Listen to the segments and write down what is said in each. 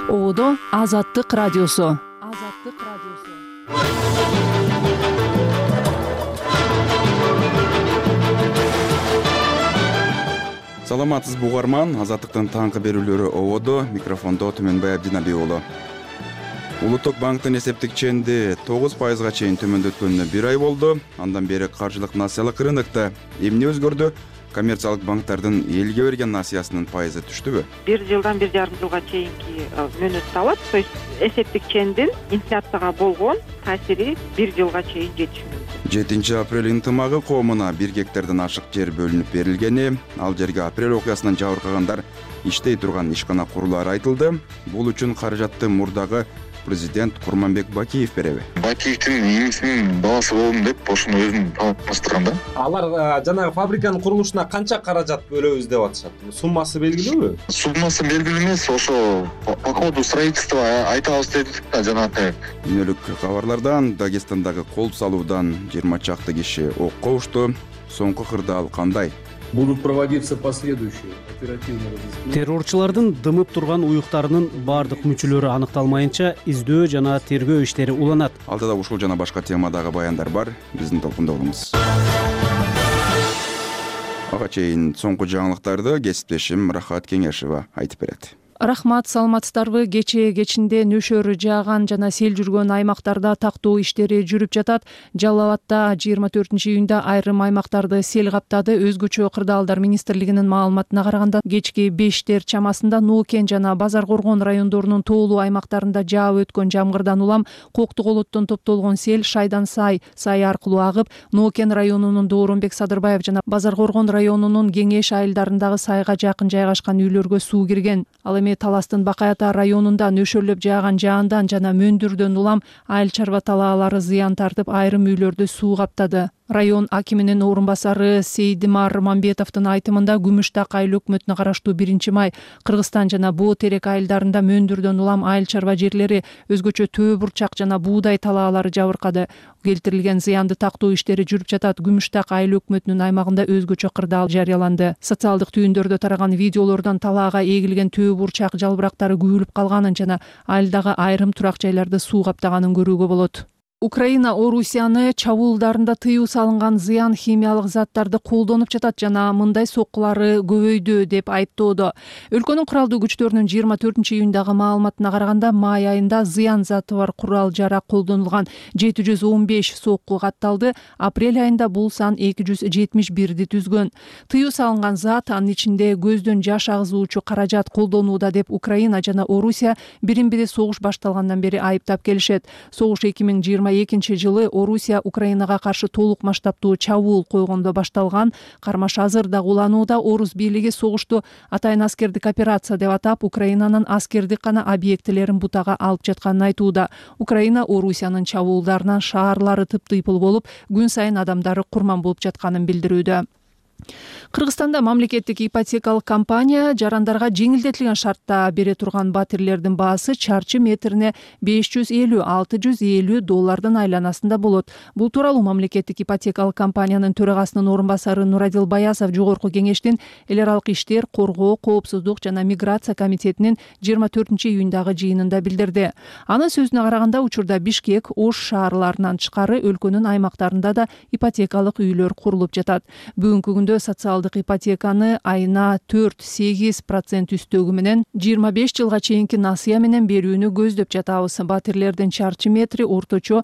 Оодо Азаттык радиосу. Саламатсызбы угарман, Азаттыктын таңкы берүүлөрү Оодо, микрофондо Түмөнбай Абдиналиев уулу. Улуттук банктын эсептик ченди 9%га чейин төмөндөткөнүнө 1 ай болду. Андан бери каржылык насыялык рынокто эмне өзгөрдү? Коммерциялык банктардын элге берген насыясынын пайызы түштүбү? 1 жылдан 1,5 жылга чейинки мөөнөттү алат. То есть эсептик чендин инфляцияга болгон таасири 1 жылга чейин жетиши мүмкүн. 7 апрель ынтымагы коомуна 1 гектардан ашык жер бөлүнүп берилгени, ал жерге апрель окуясынан жабыркагандар иштей турган ишкана курулаары айтылды. Бул үчүн каражатты мурдагы президент Курманбек Бакиев береби? Бакиевдин иңисинин баласы болдум деп ошону өзүн таныстырган да. Алар жанагы фабриканын курулушуна канча каражат бөлөбүз деп атышат. Суммасы белгилүүбү? Суммасы белгилүү эмес, ошо по ходу строительства айтабыз дедик да жанагы. Үнөлүк кабарлардан Дагестандагы кол салуудан 20 чакты киши окко ушту. Соңку кырдаал кандай? Будут проводиться последующие оперативные разыскания. Террорчулардын дымып турган уюктарынын баардык мүчөлөрү аныкталмайынча издөө жана тергөө иштери уланат. Алдыда ушул жана башка темадагы баяндар бар. Биздин толкунда болуңуз. Ага чейин соңку жаңылыктарды кесиптешим Рахат Кеңешева айтып берет. Рахмат, саламатсыздарбы? Кечинде нөшөр жааган жана сел жүргөн аймактарда тактоо иштери жүрүп жатат. Жалал Абадта 24-июнда айрым аймактарды сел каптады. Өзгөчө кырдаалдар министрлигинин маалыматына караганда кечки 5-тер чамасында Ноокен жана Базар Коргон райондорунун тоолуу аймактарында жаап өткөн жамгырдан улам коктук олоттон топтолгон сел Шайдан сай аркылуу агып, Ноокен районунун Дооронбек Садырбаев жана Базар Коргон районунун Кеңеш айылдарындагы сайга жакын жайгашкан үйлөргө суу кирген. Ал эми Таластын Бакаята районунда нөшөрлөп жааган жаандан жана мөндүрдөн улам айыл чарба талаалары зыян тартып, айрым үйлөрдү суу каптады. Район акиминин орун басары Сейдимар Мамбетовдун айтымында Күмүштак айыл өкмөтүнө караштуу 1-Май Кыргызстан жана Боо Терек айылдарында мөндүрдөн улам айыл чарба жерлери, өзгөчө төө бурчак жана буудай талаалары жабыркады. Келтирилген зыянды тактоо иштери жүрүп жатат. Күмүштак айыл өкмөтүнүн аймагында өзгөчө кырдаал жарыяланды. Социалдык түйүндөрдө тараган видеолордон талаага эгилген төө бурчак жалбырактары күбүлүп калганын жана айылдагы айрым турак жайларды суу каптаганын көрүүгө болот. Украина Орусияны чабуулдарында тыюу салынган зыян химиялык заттарды колдонуп жатат жана мындай соккулары көбөйдү деп айыптоодо. Өлкөнүн куралдуу күчтөрүнүн 24-июндагы маалыматына караганда май айында зыян заты бар курал-жарак колдонулган 715 сокку катталды. Апрель айында бул сан 271 түзгөн. Тыюу салынган зат, анын ичинде көздөн жаш агызуучу каражат колдонууда деп Украина жана Орусия бирин-бири согуш башталгандан бери айыптап келишет. Согуш 2022 жылы Орусия Украинага каршы толук масштабтуу чабуул койгондо башталган. Кармаш азыр да уланууда. Орус бийлиги согушту атайын аскердик операция деп атап, Украинанын аскердик гана объектилерин бутага алып жатканын айтууда. Украина Орусиянын чабуулдарынан шаарлары тыптыйпыл болуп, күн сайын адамдары курман болуп жатканын билдирүүдө. Кыргызстанда мамлекеттик ипотекалык компания жарандарга жеңилдетилген шартта бере турган батирлердин баасы чарчы метрине $550–650 айланасында болот. Бул тууралуу мамлекеттик ипотекалык компаниянын төрагасынын орун басары Нурадил Баясов Жогорку Кеңештин эл аралык иштер, коргоо, коопсуздук жана миграция комитетинин 24-июндагы жыйынында билдирди. Анын сөзүнө караганда, учурда Бишкек, Ош шаарларынан тышкары өлкөнүн аймактарында да ипотекалык үйлөр курулуп жатат. Бүгүнкү күндө социалдык ипотеканы айына 4–8% үстөгү менен 25 жылга чейинки насыя менен берүүнү көздөп жатабыз. Батирлердин чарчы метри орточо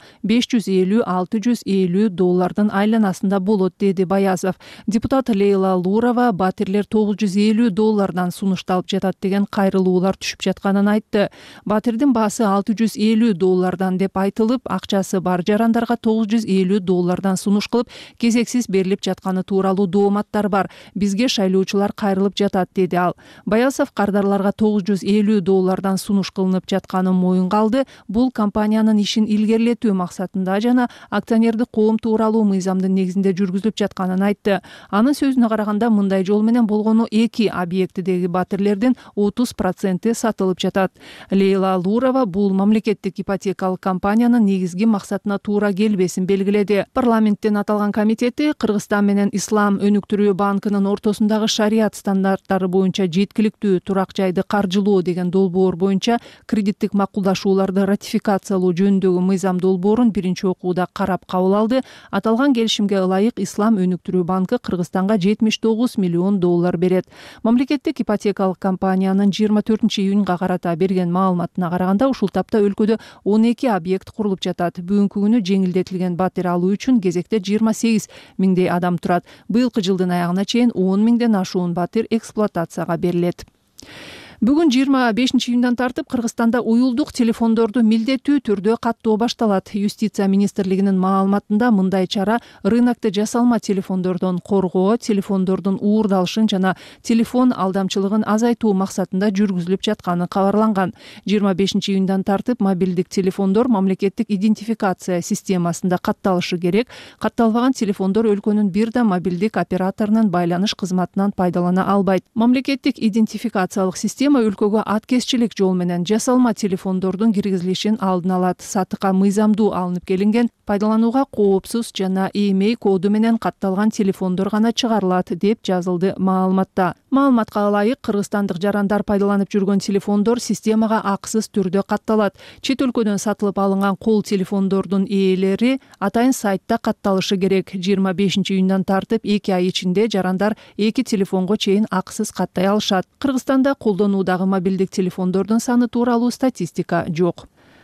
$550–650 айланасында болот, деди Баясов. Депутат Лейла Лурова батирлер $950 сунушталып жатат деген кайрылуулар түшүп жатканын айтты. Батирдин баасы $650 деп айтылып, акчасы бар жарандарга $950 сунуш кылып, кезексиз берилип жатканы тууралуу дооматтар бар. Бизге шайлоочулар кайрылып жатат, деди ал. Баясов кардарларга $950 сунуш кылынып жатканын моюнга алды. Бул компаниянын ишин илгерилетүү максатында жана акционердик коом тууралуу мыйзамдын негизинде жүргүзүлүп жатканын айтты. Анын сөзүнө караганда, мындай жол менен болгону 2 объектидеги батирлердин 30% сатылып жатат. Лейла Лурова бул мамлекеттик ипотекалык компаниянын негизги максатына туура келбесин белгиледи. Парламенттин аталган комитети Кыргызстан менен ислам өнүктүү өнүктүрүү банкынын ортосундагы шарият стандарттары боюнча жеткиликтүү турак жайды каржылоо деген долбоор боюнча кредиттик макулдашууларды ратификациялоо жөнүндөгү мыйзам долбоорун биринчи окууда карап кабыл алды. Аталган келишимге ылайык Ислам өнүктүрүү банкы Кыргызстанга $79 миллион берет. Мамлекеттик ипотекалык компаниянын 24-июнга карата берген маалыматына караганда ушул тапта өлкөдө 12 объект курулуп жатат. Бүгүнкү күнү жеңилдетилген батир алуу үчүн кезекте 28 миңдей адам турат. Быйылкы жылдын аягына чейин 10 миңден ашуун батир эксплуатацияга берилет. Бүгүн 25-июндан тартып Кыргызстанда уюлдук телефондорду милдеттүү түрдө каттоо башталат. Юстиция министрлигинин маалыматында мындай чара рынокто жасалма телефондордон коргоо, телефондордун уурдалышын жана телефон алдамчылыгын азайтуу максатында жүргүзүлүп жатканы кабарланган. 25-июндан тартып мобилдик телефондор мамлекеттик идентификация системасында катталышы керек. Катталбаган телефондор өлкөнүн бир да мобилдик операторунун байланыш кызматынан пайдалана албайт. Мамлекеттик идентификациялык система өлкөгө аткезчилик жол менен жасалма телефондордун киргизилишин алдын алат. Сатыкка мыйзамдуу алынып келинген, пайдаланууга коопсуз жана EMEI коду менен катталган телефондор гана чыгарылат деп жазылды маалыматта. Маалыматка ылайык кыргызстандык жарандар пайдаланып жүргөн телефондор системага акысыз түрдө катталат. Чет өлкөдөн сатылып алынган кол телефондордун ээлери атайын сайтта катталышы керек. 25-июндан тартып 2 ай ичинде жарандар 2 телефонго чейин акысыз каттай алышат. Кыргызстанда колдонуудагы мобилдик телефондордун саны тууралуу статистика жок.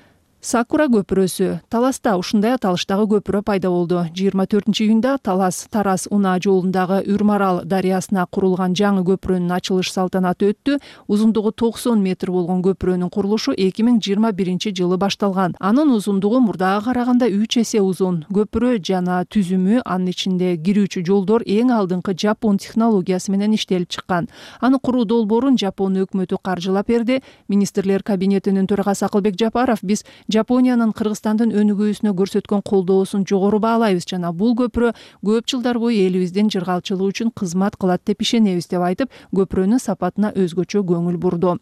Сакура көпүрөсү. Таласта ушундай аталыштагы көпүрө пайда болду. 24-июнда Талас-Тарас Унаа жолундагы Үрмарал дарыясына курулган жаңы көпүрөнүн ачылыш салтанаты өттү. Узундугу 90 метр болгон көпүрөнүн курулушу 2021-жылы башталган. Анын узундугу мурдага караганда 3 эсе узун. Көпүрө жана түзүмү, анын ичинде кирүүчү жолдор эң алдыңкы Жапон технологиясы менен иштелип чыккан. Аны куруу долбоорун Жапон өкмөтү каржылап берди. Министрлер кабинетинин төрагасы Акылбек Жапаров: биз Жапониянын Кыргызстандын өнүгүүсүнө көрсөткөн колдоосун жогору баалайбыз жана бул көпүрө көп жылдар бою элибиздин жыргалчылыгы үчүн кызмат кылат деп ишенебиз деп айтып, көпүрөнүн сапатына өзгөчө көңүл бурду.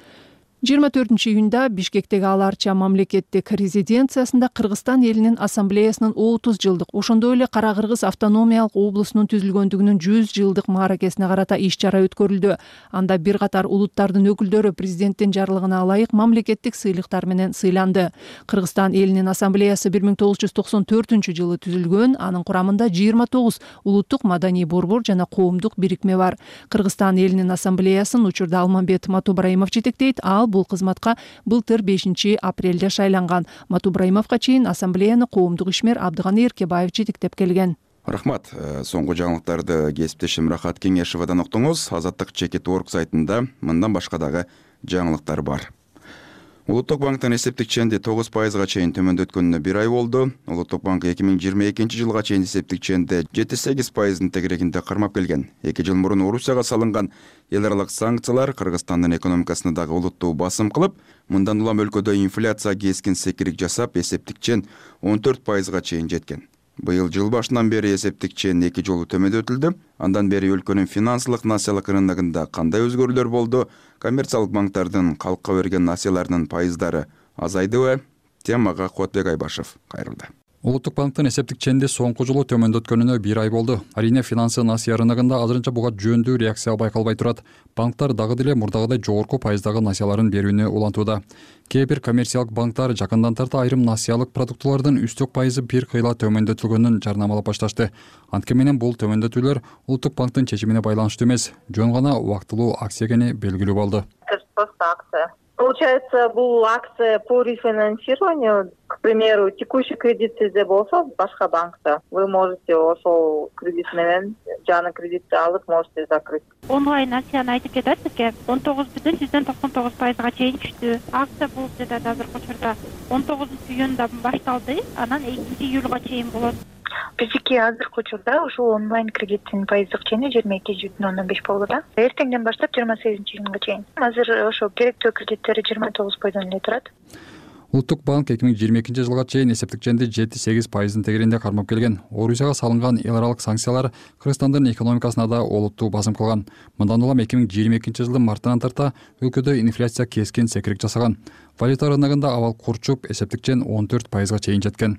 24-июнда Бишкектеги Аларча мамлекеттик резиденциясында Кыргызстан элинин ассамблеясынын 30 жылдык, ошондой эле Кара Кыргыз автономиялык облусунун түзүлгөндүгүнүн 100 жылдык мааракесине карата иш-чара өткөрүлдү. Анда бир катар улуттардын өкүлдөрү президенттин жарлыгына ылайык мамлекеттик сыйлыктар менен сыйланды. Кыргызстан элинин ассамблеясы 1994-жылы түзүлгөн, анын курамында 29 улуттук маданий борбор жана коомдук бирикме бар. Кыргызстан элинин ассамблеясын учурда Алмамбет Матубраимов жетектейт. Бул кызматка былтыр 5-апрелде шайланган. Матубраимовго чейин ассамблеяны коомдук ишмер Абдыганы Эркебаев жетектеп келген. Рахмат. Соңку жаңылыктарды кесиптешим Рахат Кеңешевадан уктуңуз. Азаттык Чекит.org сайтында мындан башка дагы жаңылыктар бар. Улуттук банктын эсептик ченди 9%га чейин төмөндөткөнүнө 1 ай болду. Улуттук банк 2022-жылга чейин эсептик ченди 7-8% тегерегинде кармап келген. 2 жыл мурун Орусияга салынган эл аралык санкциялар Кыргызстандын экономикасына дагы олуттуу басым кылып, мындан улам өлкөдө инфляция кескин секирик жасап, эсептик чен 14%га чейин жеткен. Быйыл жыл башынан бери эсептик чен 2 жолу төмөндөтүлдү. Андан бери өлкөнүн финансылык насыялык рыногунда кандай өзгөрүүлөр болду? Коммерциялык банктардын калкка берген насыяларынын пайыздары азайдыбы? Темага Куатбек Айбашев кайрылды. Улуттук банктын эсептик ченди соңку жолу төмөндөткөнүнө 1 ай болду. Арине финансы насыя рыногунда азырынча буга жөндүү реакция байкалбай турат. Банктар дагы деле мурдагыдай жогорку пайыздагы насыяларын берүүнү улантууда. Кээ бир коммерциялык банктар жакындан тарта айрым насыялык продуктылардын үстөк пайызы бир кыйла төмөндөтүлгөнүн жарнамалап башташты. Антке менен бул төмөндөтүүлөр Улуттук банктын чечимине байланыштуу эмес, жөн гана убактылуу акция экени белгилүү болду. Получается, бул акция по рефинансированию, к примеру, текущий кредит сизде болсо башка банкта, вы можете ошол кредит менен жаңы кредитти алып можете закрыть. Онлайн акцияны айтып кетет бизге 19,99%га чейин түштү. Акция болуп жатат азыркы учурда 19-июнда башталды, анан 2-июлга чейин болот. Биздики азыркы учурда ушул онлайн кредиттин пайыздык чени 22,05 болду. Эртеңден баштап 28-июнга чейин. Азыр ошо керектүү кредиттери 29% эле турат. Улуттук банк 2022-жылга чейин эсептик ченди 7-8% тегеринде кармап келген. Орусияга салынган эл аралык санкциялар Кыргызстандын экономикасына да олуттуу басым кылган. Мындан улам 2022-жылдын мартынан тарта өлкөдө инфляция кескин секирик жасаган. Валюта рыногунда абал курчуп, эсептик чен 14%га чейин жеткен.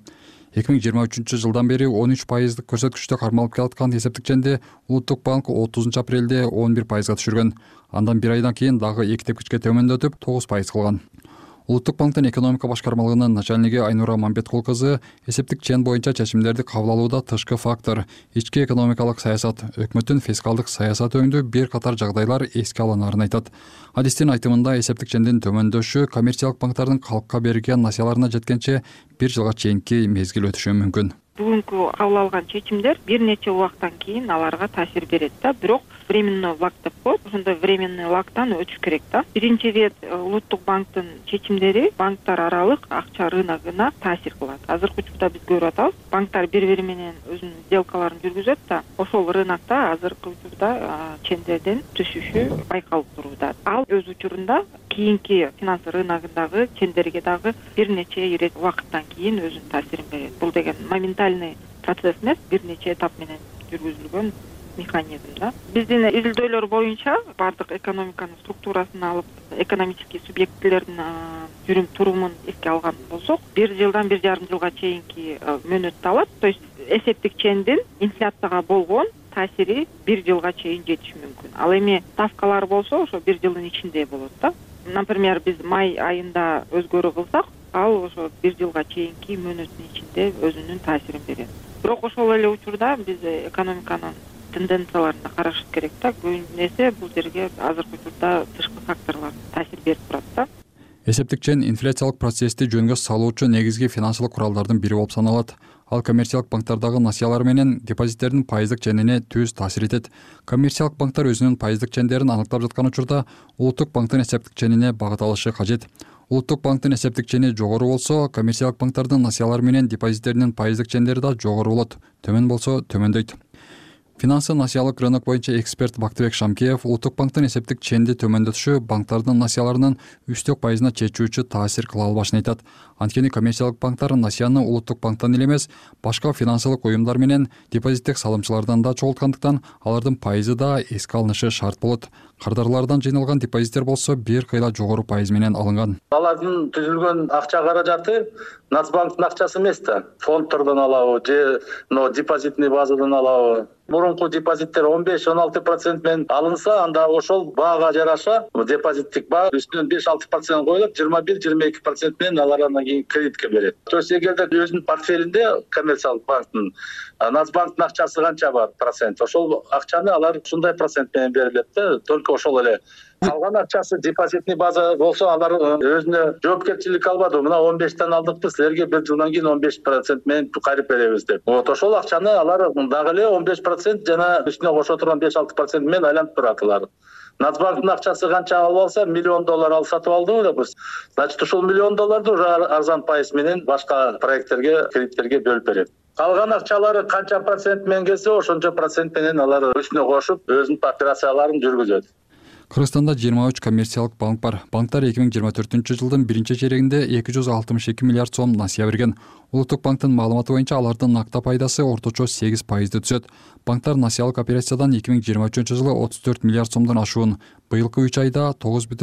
2023 жылдан бери 13% көрсөткүчтө кармалып келаткан эсептик ченди Улуттук банк 30 апрелде 11%га түшүргөн. Андан бир айдан кийин дагы 2 тепкичке төмөндөтүп 9% кылган. Улуттук банктын экономика башкармалыгынын начальниги Айнура Мамбеткул кызы эсептик чен боюнча чечимдерди кабыл алууда тышкы фактор, ички экономикалык саясат, өкмөттүн фискалдык саясаты өңдүү бир катар жагдайлар эске алынарын айтат. Адистин айтымында эсептик чендин төмөндөшү коммерциялык банктардын калкка берген насыяларына жеткенче 1 жылга чейинки мезгил өтүшү мүмкүн. Бүгүнкү кабыл алган чечимдер бир нече убакыттан кийин аларга таасир берет да, бирок временный лаг деп коет. Ошондой временный лагтан өтүш керек да. Биринчи рет Улуттук банктын чечимдери банктар аралык акча рыногуна таасир кылат. Азыркы учурда биз көрүп атабыз, банктар бири-бири менен өзүнүн сделкаларын жүргүзөт да, ошол рынокто азыркы учурда чендердин түшүшү байкалып турууда. Ал өз учурунда кийинки финансы рыногундагы чендерге дагы бир нече ирет убакыттан кийин өзүнүн таасирин берет. Бул деген моментальный процесс эмес, бир нече этап менен жүргүзүлгөн механизм да. Биздин изилдөөлөр боюнча бардык экономиканын структурасын алып, экономический субъектилердин жүрүм турумун эске алган болсок, 1 жылдан 1,5 жылга чейинки мөөнөттү алат. То есть эсептик чендин инфляцияга болгон таасири 1 жылга чейин жетиши мүмкүн. Ал эми ставкалар болсо, ошо 1 жылдын ичинде болот да. Например, биз май айында өзгөрүү кылсак, ал ошо 1 жылга чейинки мөөнөттүн ичинде өзүнүн таасирин берет. Бирок ошол эле учурда биз экономиканын тенденцияларына карашыбыз керек да. Көбүнесе бул жерге азыркы учурда тышкы факторлор таасир берип турат да. Эсептик чен инфляциялык процессти жөнгө салуучу негизги финансылык куралдардын бири болуп саналат. Ал коммерциялык банктардагы насыялар менен депозиттердин пайыздык ченине түз таасир этет. Коммерциялык банктар өзүнүн пайыздык чендерин аныктап жаткан учурда Улуттук банктын эсептик ченине багыт алышы кажет. Улуттук банктын эсептик чени жогору болсо, коммерциялык банктардын насыялары менен депозиттеринин пайыздык чендери да жогору болот. Төмөн болсо төмөндөйт. Финансы насыялык рынок боюнча эксперт Бактыбек Шамкеев Улуттук банктын эсептик ченди төмөндөтүшү банктардын насыяларынын 3 пайызына чечүүчү таасир кыла албашын айтат. Анткени коммерциялык банктар насыяны Улуттук банктан эле эмес, башка финансылык уюмдар менен депозиттик салымчылардан да чогулткандыктан алардын пайызы да эске алынышы шарт болот. Кардарлардан жыйналган депозиттер болсо бир кыйла жогору пайыз менен алынган. Алардын түзүлгөн акча каражаты Нацбанктын акчасы эмес да. Фондтордон алабы же депозитный базадан алабы. Мурунку депозиттер 15-16% менен алынса, анда ошол баага жараша депозиттик баа үстүнөн 5-6% коюлуп, 21-22% менен алар андан кийин кредитке берет. То есть эгерде өзүнүн портфелинде коммерциялык банктын Нацбанктын акчасы канча бар процент, ошол акчаны алар ушундай процент менен берилет да, только ошол эле. Калган акчасы депозитный база болсо, алар өзүнө жоопкерчилик албады. Мына 15тен алдыкпы, силерге 1 жылдан кийин 15% менен кайрып беребиз деп. Ошол акчаны алар дагы эле 15% жана үстүнө кошо турган 5-6% менен айланып турат алар. Нацбанктын акчасы канча алып алса, $1 миллион алып сатып алдыбы деп. Значит, ушул $1 миллион уже арзан пайыз менен башка проекттерге, кредиттерге бөлүп берет. Калган акчалары канча процент менен келсе, ошончо процент менен алар үстүнө кошуп, өзүнүн операцияларын жүргүзөт. Кыргызстанда 23 коммерциялык банк бар. Банктар 2024 жылдын 1 чейрегинде 262 миллиард сом насыя берген. Улуттук банктын маалыматы боюнча алардын накта пайдасы орточо 8% түзөт. Банктар насыялык операциядан 2023 жылы 34 миллиард сомдон ашуун, быйылкы 3 айда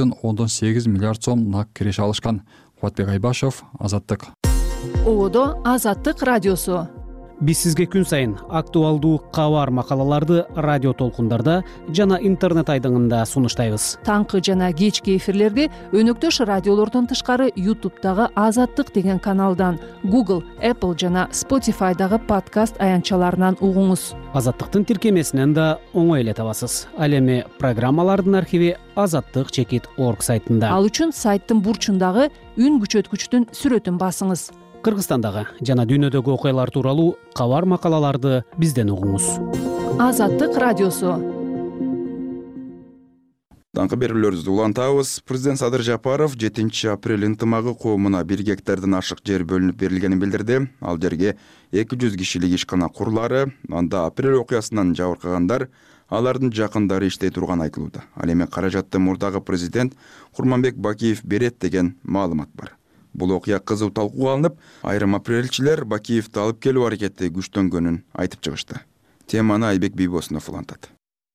9,8 миллиард сом нак киреше алышкан. Кубатбек Айбашев, Азаттык. Ободо Азаттык радиосу. Биз сизге күн сайын актуалдуу кабар макалаларды радио толкундарда жана интернет айдыңында сунуштайбыз. Таңкы жана кечки эфирлерди өнөктөш радиолордон тышкары YouTube'дагы Азаттык деген каналдан, Google, Apple жана Spotify'дагы подкаст аянтчаларынан угуңуз. Азаттыктын тиркемесинен да оңой эле табасыз. Ал эми программалардын архиви azattik.org сайтында. Ал үчүн сайттын бурчундагы үн күчөткүчтүн сүрөтүн басыңыз. Кыргызстандагы жана дүйнөдөгү окуялар тууралуу кабар макалаларды бизден угуңуз. Азаттык радиосу. Таңкы берүүлөрүбүздү улантабыз. Президент Садыр Жапаров 7 апрель ынтымагы коомуна 1 гектардан ашык жер бөлүнүп берилгенин билдирди. Ал жерге 200 кишилик ишкана курулары, анда апрель окуясынан жабыркагандар, алардын жакындары иштей турган айтылууда. Ал эми каражатты мурдагы президент Курманбек Бакиев берет деген маалымат бар. Бул окуя кызуу талкууга алынып, айрым апрелчилер Бакиевди алып келүү аракети күчтөнгөнүн айтып чыгышты. Теманы Айбек Бийбосунов улантат.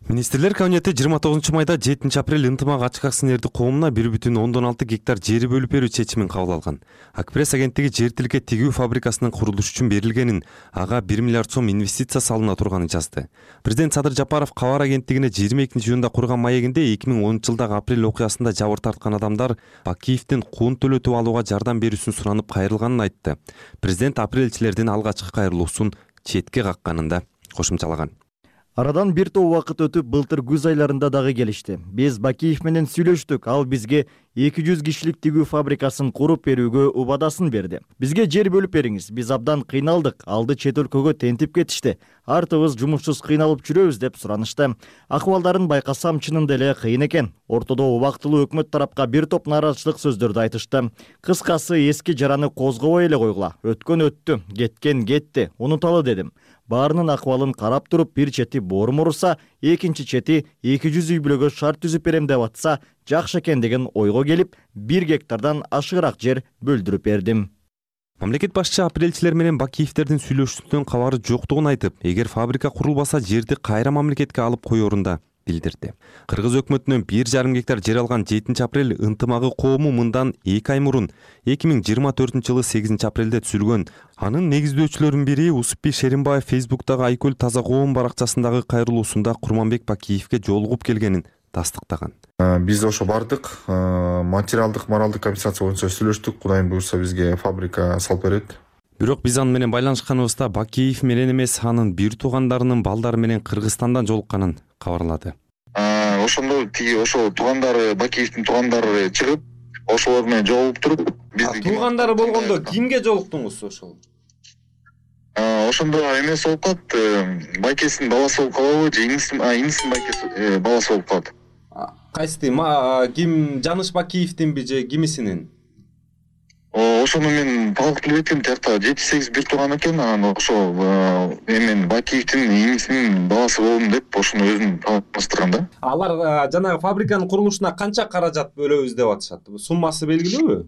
Министрлер кабинети 29 майда 7 апрель ынтымак ачык акционердик коомуна 1,6 гектар жери бөлүп берүү чечимин кабыл алган. Акпресс агенттиги жер тилке тигүү фабрикасынын курулушу үчүн берилгенин, ага 1 миллиард сом инвестиция салына турганын жазды. Президент Садыр Жапаров кабар агенттигине 22-июнда курган маегинде 2010 жылдагы апрель окуясында жабыр тарткан адамдар Бакиевдин кун төлөтүп алууга жардам берүүсүн суранып кайрылганын айтты. Президент апрельчилердин алгачкы кайрылуусун четке какканын да кошумчалаган. Арадан бир топ убакыт өтүп, былтыр күз айларында дагы келишти. Биз Бакиев менен сүйлөштүк. Ал бизге 200 кишилик тигүү фабрикасын куруп берүүгө убадасын берди. Бизге жер бөлүп бериңиз. Биз абдан кыйналдык. Алды чет өлкөгө тентип кетишти. Артыбыз жумушсуз кыйналып жүрөбүз деп суранышты. Акыбалдарын байкасам чынында эле кыйын экен. Ортодо убактылуу өкмөт тарапка бир топ нааразычылык сөздөрдү айтышты. Кыскасы эски жараны козгобой эле койгула. Өткөн өттү, кеткен кетти. Унуталы дедим. Баарынын акыбалын карап туруп, бир чети борум урса, экинчи чети 200 үй бүлөгө шарт түзүп берем деп атса, жакшы экен деген ойго келип, 1 гектардан ашыгыраак жер бөлдүрүп бердим. Мамлекет башчы апрельчилер менен Бакиевдердин сүйлөшүүсүнөн кабары жоктугун айтып, эгер фабрика курулбаса жерди кайра мамлекетке алып коёрун билдирди. Кыргыз өкмөтүнөн 1,5 гектар жер алган 7 апрель ынтымагы коому мындан 2 ай мурун 2024 жылы 8 апрелде түзүлгөн. Анын негиздөөчүлөрүнүн бири Усупбий Шеримбаев Фейсбуктагы Айкөл Таза коом баракчасындагы кайрылуусунда Курманбек Бакиевге жолугуп келгенин тастыктаган. Биз ошо бардык, материалдык, моралдык компенсация боюнча сүйлөштүк. Кудайым буйрса бизге фабрика салып берет. Бирок биз аны менен байланышканыбызда Бакиев менен эмес, анын бир туугандарынын балдары менен Кыргызстандан жолукканын кабарлады. Ошондо ошо туугандары, Бакиевдин туугандары чыгып, ошолор менен жолугуп туруп, туугандары болгондо кимге жолуктуңуз ошол? Ошондо эмес болуп калат, байкесинин баласы болуп калабы, же инисинин байкеси баласы болуп калат. Кайсы ким, Жаныш Бакиевдинби же кимисинин? Ошону мен талкып билбейм, тиякта 7-8 бир тууган экен, анан ошо мен Бакиевдин инисинин баласы болдум деп ошону өзүн таныштырган да. Алар жанагы фабриканын курулушуна канча каражат бөлөбүз деп атышат? Суммасы белгилүүбү?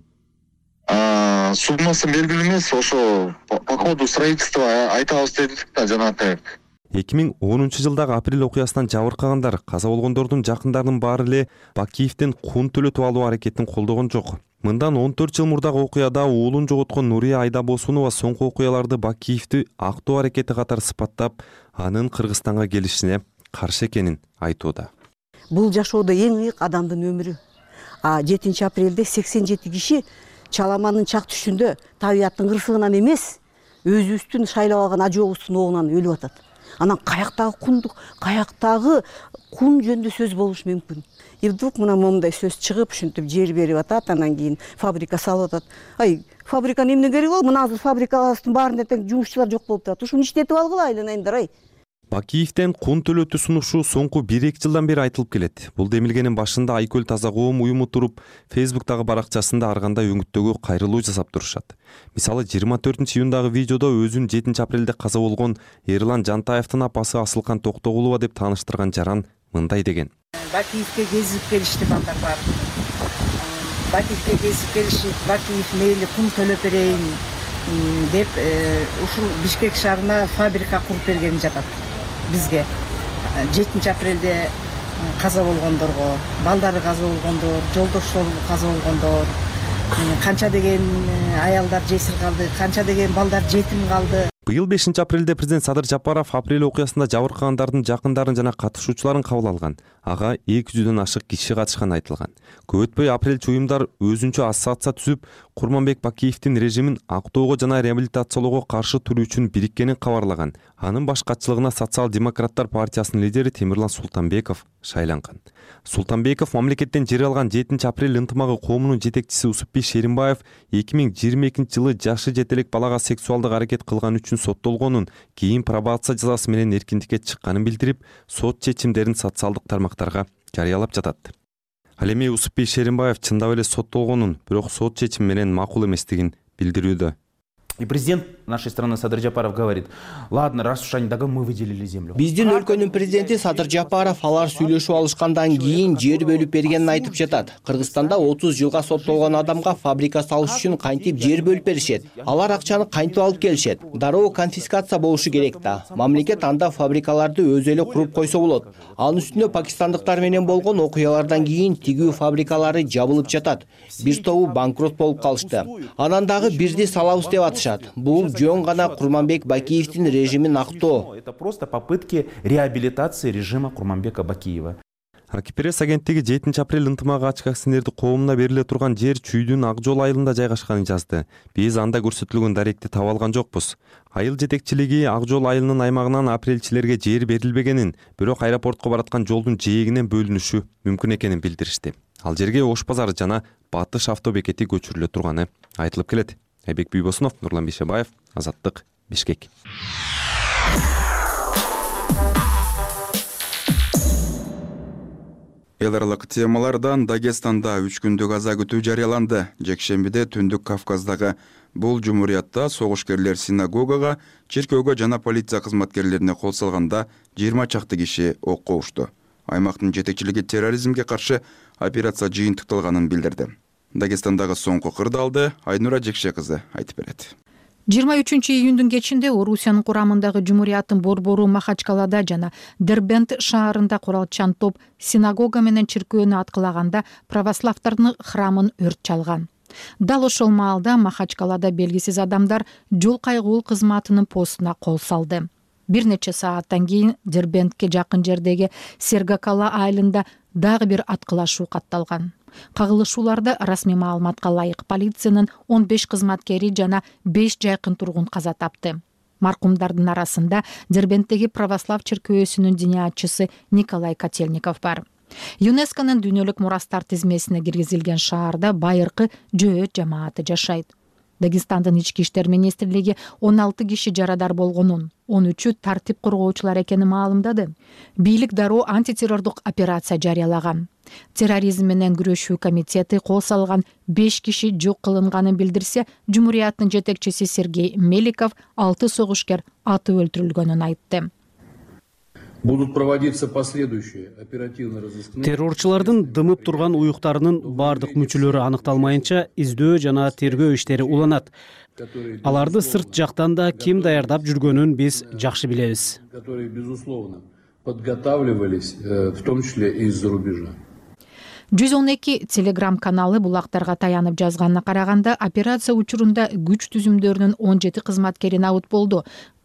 Суммасы белгилүү эмес, ошо по ходу строительства айтабыз дедик да жанагы. 2010 жылдагы апрель окуясынан жабыркагандар, каза болгондордун жакындарынын баары эле Бакиевдин кун төлөтүп алуу аракетин колдогон жок. Мындан 14 жыл мурдагы окуяда уулун жоготкон Нурия Айдабосунова соңку окуяларды Бакиевди актоо аракети катары сыпаттап, анын Кыргызстанга келишине каршы экенин айтууда. Бул жашоодо эң ыйык адамдын өмүрү. 7 апрелде 87 киши Чаламанын чак түшүндө табияттын кырсыгынан эмес, өзүбүздүн шайлап алган ажообуздун оогунан өлүп атат. Анан каяктагы кундук, каяктагы кун жөнүндө сөз болуш мүмкүн. Вдруг мына момундай сөз чыгып, ушинтип жер берип атат, анан кийин фабрика салып атат. Фабриканын эмне кереги бар? Мына азыр фабрикалардын баарында тең жумушчулар жок болуп турат. Ушуну иштетип алгыла айланайындар. Бакиевден кун төлөтүү сунушу соңку 1-2 жылдан бери айтылып келет. Бул демилгенин башында Айкөл Таза коом уюму туруп, Фейсбуктагы баракчасында ар кандай өңүттөгү кайрылуу жасап турушат. Мисалы 24-июндагы видеодо өзүн 7 апрелде каза болгон Эрлан Жантаевдин апасы Асылкан Токтогулова деп тааныштырган жаран мындай деген. Бакиевге кезип келишти балдар. Бакиевге кезип келишип, Бакиев мейли кун төлөп берейин деп ушул Бишкек шаарына фабрика куруп берген жатат. Бизге 7 апрелде каза болгондорго, балдары каза болгондор, жолдоштору каза болгондор, канча деген аялдар жесир калды, канча деген балдар жетим калды. Быйыл 5 апрелде президент Садыр Жапаров апрель окуясында жабыркагандардын жакындарын жана катышуучуларын кабыл алган. Ага 200дөн ашык киши катышканы айтылган. Көп өтпөй апрельчи уюмдар өзүнчө ассоциация түзүп, Курманбек Бакиевдин режимин актоого жана реабилитациялоого каршы туруу үчүн бириккенин кабарлаган. Анын баш катчылыгына Социал-демократтар партиясынын лидери Темирлан Султанбеков шайланган. Султанбеков мамлекеттен жер алган 7 апрель ынтымагы коомунун жетекчиси Усупбий Шеримбаев 2022 жылы жашы жетелек балага сексуалдык аракет кылган үчүн соттолгонун, кийин пробация жазасы менен эркиндикке чыкканын билдирип, сот чечимдерин социалдык тармактарга жарыялап жатат. Ал эми Усупбий Шеримбаев чындап эле соттолгонун, бирок сот чечими менен макул эместигин билдирүүдө. И президент нашей страны Садыр Жапаров говорит: ладно, раз уж они мы выделили землю. Биздин өлкөнүн президенти Садыр Жапаров алар сүйлөшүп алышкандан кийин жер бөлүп бергенин айтып жатат. Кыргызстанда 30 жылга соттолгон адамга фабрика салыш үчүн кантип жер бөлүп беришет. Алар акчаны кантип алып келишет? Дароо конфискация болушу керек да. Мамлекет анда фабрикаларды өзү эле куруп койсо болот. Анын үстүнө пакистандыктар менен болгон окуялардан кийин тигүү фабрикалары жабылып жатат. Бир тобу банкрот болуп калышты. Анан дагы бирди салабыз деп атышат. Бул жөн гана Курманбек Бакиевдин режимин актоо. Это просто попытки реабилитации режима Курманбека Бакиева. Акипресс агенттиги 7 апрель ынтымак ачык акционердик коомуна бериле турган жер Чүйдүн Ак жол айылында жайгашканын жазды. Биз анда көрсөтүлгөн даректи таба алган жокпуз. Айыл жетекчилиги Ак жол айылынын аймагынан апрелчилерге жер берилбегенин, бирок аэропортко бараткан жолдун жээгинен бөлүнүшү мүмкүн экенин билдиришти. Ал жерге Ош базары жана Батыш автобекети көчүрүлө турганы айтылып келет. Айбек Бүйбосунов, Нурлан Бишебаев, Азаттык, Бишкек. Эл аралык темалардан Дагестанда 3 күндүк аза күтүү жарыяланды. Жекшембиде Түндүк Кавказдагы бул жумуриятта согушкерлер синагогага, чиркөөгө жана полиция кызматкерлерине кол салганда 20 чакты киши окко ушту. Аймактын жетекчилиги терроризмге каршы операция жыйынтыкталганын билдирди. Дагестандагы соңку кырдаалды Айнура Жекше кызы айтып берет. 23-июндун кечинде Орусиянын курамындагы жумурияттын борбору Махачкалада жана Дербент шаарында куралчан топ синагога менен чиркөөнү аткылаганда православдардын храмын өрт чалган. Дал ошол маалда Махачкалада белгисиз адамдар жол кайгуул кызматынын постуна кол салды. Бир нече сааттан кийин Дербентке жакын жердеги Сергакала айылында дагы бир аткылашуу катталган. Кагылышууларда расмий маалыматка ылайык полициянын 15 кызматкери жана 5 жайкын тургун каза тапты. Маркумдардын арасында Дербенттеги православ чиркөөсүнүн диниятчысы Николай Котельников бар. ЮНЕСКОнун дүйнөлүк мурастар тизмесине киргизилген шаарда байыркы жөөт жамааты жашайт. Дагестандын ички иштер министрлиги 16 киши жарадар болгонун, 13-ü тартип коргоочулар экенин маалымдады. Бийлик дароо антитеррордук операция жарыялаган. Терроризм менен күрөшүү комитети кол салган 5 киши жок кылынганын билдирсе, жумурияттын жетекчиси Сергей Меликов 6 согушкер атып өлтүрүлгөнүн айтты. Будут проводиться последующие оперативно-розыскные. Террорчулардын дымып турган уюктарынын бардык мүчөлөрү аныкталмайынча издөө жана тергөө иштери уланат. Аларды сырт жактан да ким даярдап жүргөнүн биз жакшы билебиз. Которые, безусловно, подготавливались, в том числе и из-за рубежа. 112 телеграм каналы булактарга таянып жазганына караганда операция учурунда күч түзүмдөрүнүн 17 кызматкери набыт болду,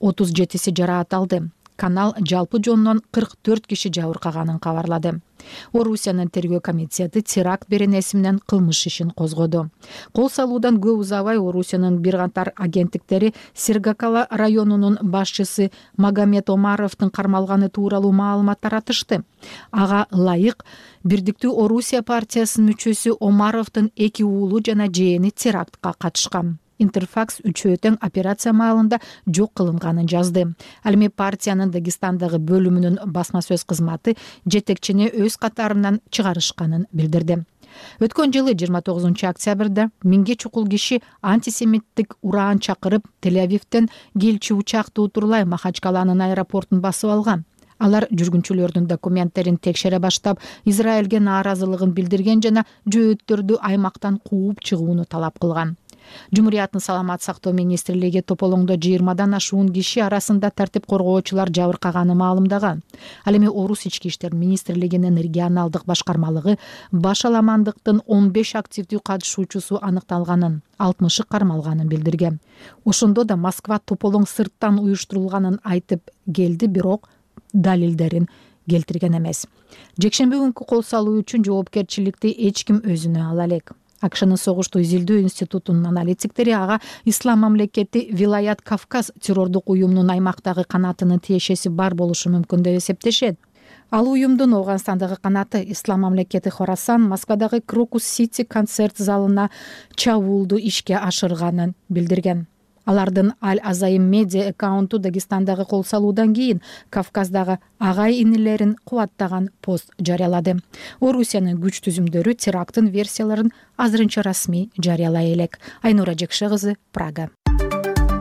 37си жараат алды. Канал жалпы жонунан 44 киши жабыркаганын кабарлады. Орусиянын тергөө комитети теракт беренеси менен кылмыш ишин козгоду. Кол салуудан көп узабай Орусиянын бир катар агенттиктери Сергакала районунун башчысы Магомед Омаровдун кармалганы тууралуу маалымат таратышты. Ага ылайык Бирдиктүү Орусия партиясынын мүчөсү Омаровдун 2 уулу жана жээни терактка катышкан. Интерфакс үчөө операция маалында жок кылынганын жазды. Ал эми партиянын Дагестандагы бөлүмүнүн басма сөз кызматы жетекчини өз катарынан чыгарышканын билдирди. Өткөн жылы 29 октябрда 1000 чукул киши антисемиттик ураан чакырып Тель-Авивден келчү учакты утурлай Махачкаланын аэропортун басып алган. Алар жүргүнчүлөрдүн документтерин текшере баштап, Израилге нааразылыгын билдирген жана жөөттөрдү аймактан кууп чыгууну талап кылган. Жумурияттын саламат сактоо министрлиги тополоңдо 20дан ашуун киши арасында тартип коргоочулар жабыркаганын маалымдаган. Ал эми Орус ички иштер министрлигинин регионалдык башкармалыгы башаламандыктын 15 активдүү катышуучусу аныкталганын, 60-ы кармалганын билдирген. Ошондо да Москва тополоң сырттан уюштурулганын айтып келди, бирок далилдерин келтирген эмес. Жекшемби күнкү кол салуу үчүн жоопкерчиликти эч ким өзүнө ала элек. АКШнын согушту изилдөө институтунун аналитиктери ага Ислам мамлекети Вилаят Кавказ террордук уюмунун аймактагы канатынын тиешеси бар болушу мүмкүн деп эсептешет. Ал уюмдун Ооганстандагы канаты Ислам мамлекети Хорасан Москвадагы Крокус Сити концерт залына чабуулду ишке ашырганын билдирген. Алардын Аль-Азайм медиа аккаунту Дагестандагы кол салуудан кийин Кавказдагы агай-инилерин кубаттаган пост жарыялады. Орусиянын күч түзүмдөрү теракттын версияларын азырынча расмий жарыялай элек. Айнура Жекше кызы, Прага.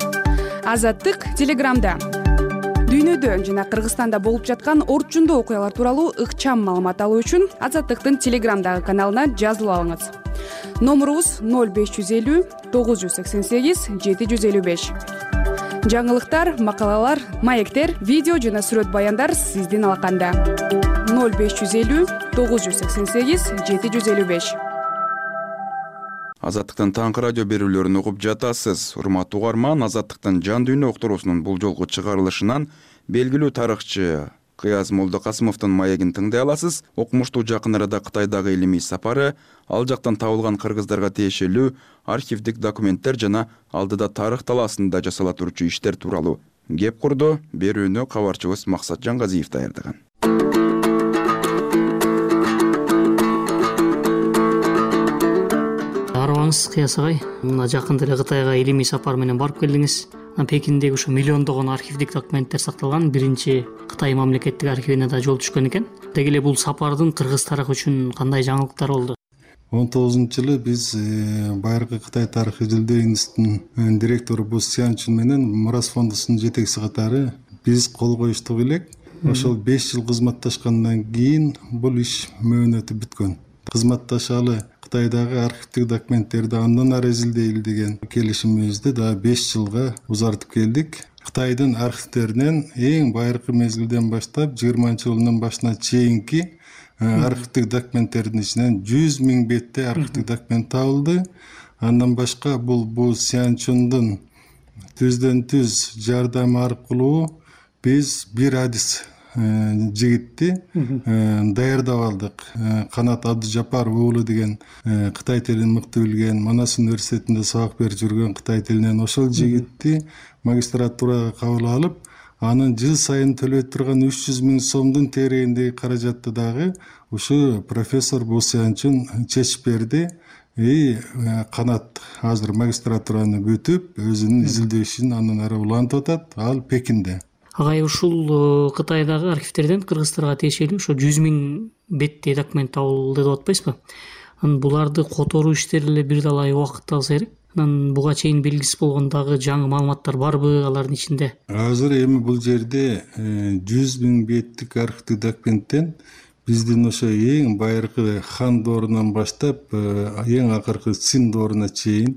Азаттык Телеграмда. Дүйнөдө жана Кыргызстанда болуп жаткан орчундуу окуялар тууралуу ыкчам маалымат алуу үчүн Азаттыктын Телеграмдагы каналына жазылып алыңыз. Номурубуз 0550 988 755. Жаңылыктар, макалалар, маектер, видео жана сүрөт баяндар сиздин алаканда. 0550 988 755. Азаттыктын таңкы радио берүүлөрүн угуп жатасыз. Урматтуу угарман, Азаттыктын жан дүйнө уктуруусунун бул жолку чыгарылышынан белгилүү тарыхчы Кыяз Молдокасымовдун маегин тыңдай аласыз. Окумуштуу жакын арада Кытайдагы илимий сапары, ал жактан табылган кыргыздарга тиешелүү архивдик документтер жана алдыда тарых талаасында жасала турчу иштер тууралуу кеп курду. Берүүнү кабарчыбыз Максат Жангазиев даярдаган. Арыбаңыз Кыяз агай, мына жакында эле Кытайга илимий сапар менен барып келдиңиз. Пекиндеги ушу миллиондогон архивдик документтер сакталган биринчи Кытай мамлекеттик архивине да жол түшкөн экен. Деги эле бул сапардын кыргыз тарыхы үчүн кандай жаңылыктар болду? 19-жылы биз байыркы Кытай тарыхы изилдөө институтунун директору Бу Сянчун менен Мурас фондусунун жетекчиси катары биз кол коюштук элек. Ошол 5 жыл кызматташкандан кийин бул иш мөөнөтү бүткөн. Кызматташалы Кытайдагы архивдик документтерди андан ары изилдейли деген келишимибизди да 5 жылга узартып келдик. Кытайдын архивтеринен эң байыркы мезгилден баштап 20-жылдын башына чейинки архивдик документтердин ичинен 100 000 бетте архивдик документ табылды. Андан башка бул Сянчундун түздөн түз жардамы аркылуу биз бир адис жигитти даярдап алдык. Канат Абдыжапаров уулу деген Кытай тилин мыкты билген, Манас университетинде сабак берип жүргөн Кытай тилинен ошол жигитти магистратурага кабыл алып, анын жыл сайын төлөй турган 300 000 сомдун тереңиндеги каражатты дагы ушу профессор Бу Сянчун чечип берди. Канат азыр магистратураны бүтүп, өзүнүн изилдөө ишин андан ары улантып атат. Ал Пекинде. Агай, ушул Кытайдагы архивтерден кыргыздарга тиешелүү ошо 100 000 беттей документ табылды деп атпайсызбы? Буларды которуу иштери эле бир далай убакыт алса керек. Буга чейин белгисиз болгон дагы жаңы маалыматтар барбы алардын ичинде? Азыр эми бул жерде 100 000 беттик архивдик документтен биздин ошо эң байыркы хан доорунан баштап эң акыркы Цин дооруна чейин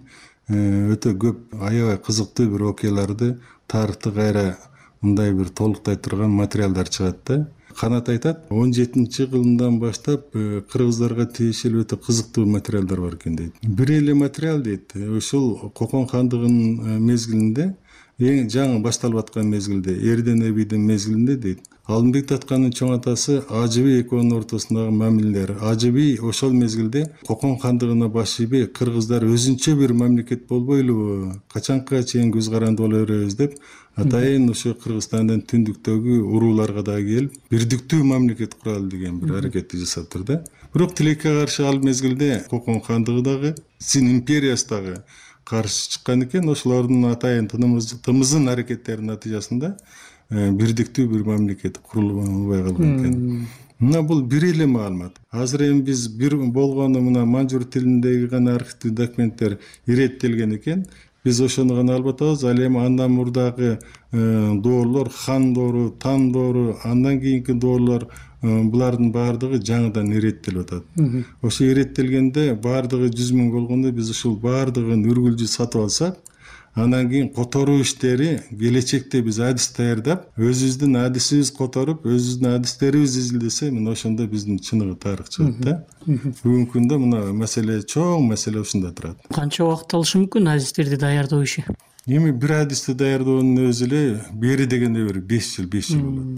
өтө көп аябай кызыктуу бир окуяларды тарыхты кайра мындай бир толуктай турган материалдар чыгат да. Канат айтат, 17-кылымдан баштап кыргыздарга тиешелүү өтө кызыктуу материалдар бар экен дейт. Бир эле материал дейт. Ушул Кокон хандыгынын мезгилинде, эң жаңы башталып аткан мезгилде, Эрден Эбийдин мезгилинде дейт. Алымбек Таткандын чоң атасы Ажыби экөөнүн ортосундагы мамилелер. Ажыби ошол мезгилде Кокон хандыгына баш ийбей, кыргыздар өзүнчө бир мамлекет болбойлубу, качанга чейин көз каранды боло беребиз деп атайын ошо Кыргызстандын түндүктөгү урууларга да келип, бирдиктүү мамлекет куралы деген бир аракетти жасап турду. Бирок тилекке каршы ал мезгилде Кокон хандыгы дагы, Цин империясы дагы каршы чыккан экен. Ошолордун атайын тымызын аракеттеринин натыйжасында бирдиктүү бир мамлекет курулбай калган экен. Мына бул бир эле маалымат. Азыр эми биз бир болгону мына манжур тилиндеги гана архивдик документтер иреттелген экен. Биз ошону гана алып атабыз. Ал эми андан мурдагы доорлор, хан доору, тан доору, андан кийинки доорлор, булардын баардыгы жаңыдан иреттелип атат. Ошо иреттелгенде баардыгы 100 000 болгондо биз ушул баардыгын үргүлжү сатып алсак, андан кийин которуу иштери келечекте биз адис даярдап, өзүбүздүн адисибиз которуп, өзүбүздүн адистерибиз изилдесе, мына ошондо биздин чыныгы тарых чыгат да. Бүгүнкү күндө мына маселе, чоң маселе ушунда турат. Канча убакыт алышы мүмкүн адистерди даярдоо иши? Эми бир адисти даярдоонун өзү эле бери дегенде бир 5 жыл болот.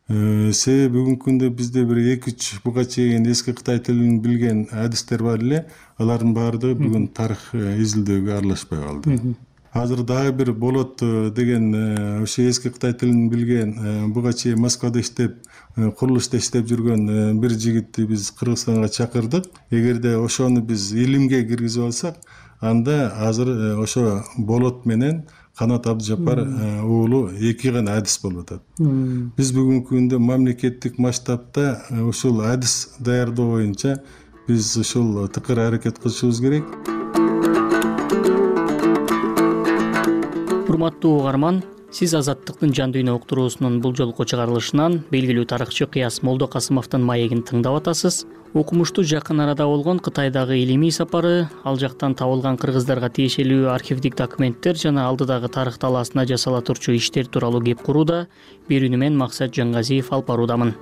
Себеби бүгүнкү күндө бизде бир 2-3 буга чейин эски Кытай тилин билген адистер бар эле, алардын баардыгы бүгүн тарых изилдөөгө аралашпай калды. Азыр дагы бир болот деген ошо эски Кытай тилин билген, буга чейин Москвада иштеп, курулушта иштеп жүргөн бир жигитти биз Кыргызстанга чакырдык. Эгерде ошону биз илимге киргизип алсак, анда азыр ошо болот менен Канат Абдыжапар уулу 2 гана адис болуп атат. Биз бүгүнкү күндө мамлекеттик масштабта ушул адис даярдоо боюнча биз ушул тыкыр аракет кылышыбыз керек. урматтуу угарман, сиз Азаттыктын жан дүйнө уктуруусунун бул жолку чыгарылышынан белгилүү тарыхчы Кыяс Молдокасымовдун маегин тыңдап атасыз. Окумуштуу жакын арада болгон Кытайдагы илимий сапары, ал жактан табылган кыргыздарга тиешелүү архивдик документтер жана алдыдагы тарых талаасына жасала турчу иштер тууралуу кеп курууда берүүнү мен Максат Жаңгазиев алып баруудамын.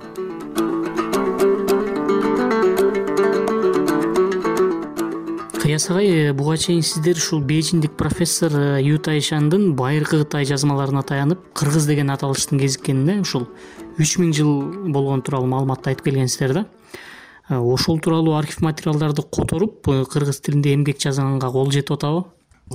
Кыяс агай, буга чейин сиздер ушул бейжиндик профессор Ю Тайшандын байыркы Кытай жазмаларына таянып, кыргыз деген аталыштын кезиккенине ушул 3000 жыл болгон тууралуу маалыматты айтып келгенсиздер да. Ошол тууралуу архив материалдарды которуп, кыргыз тилинде эмгек жазганга кол жетип атабы?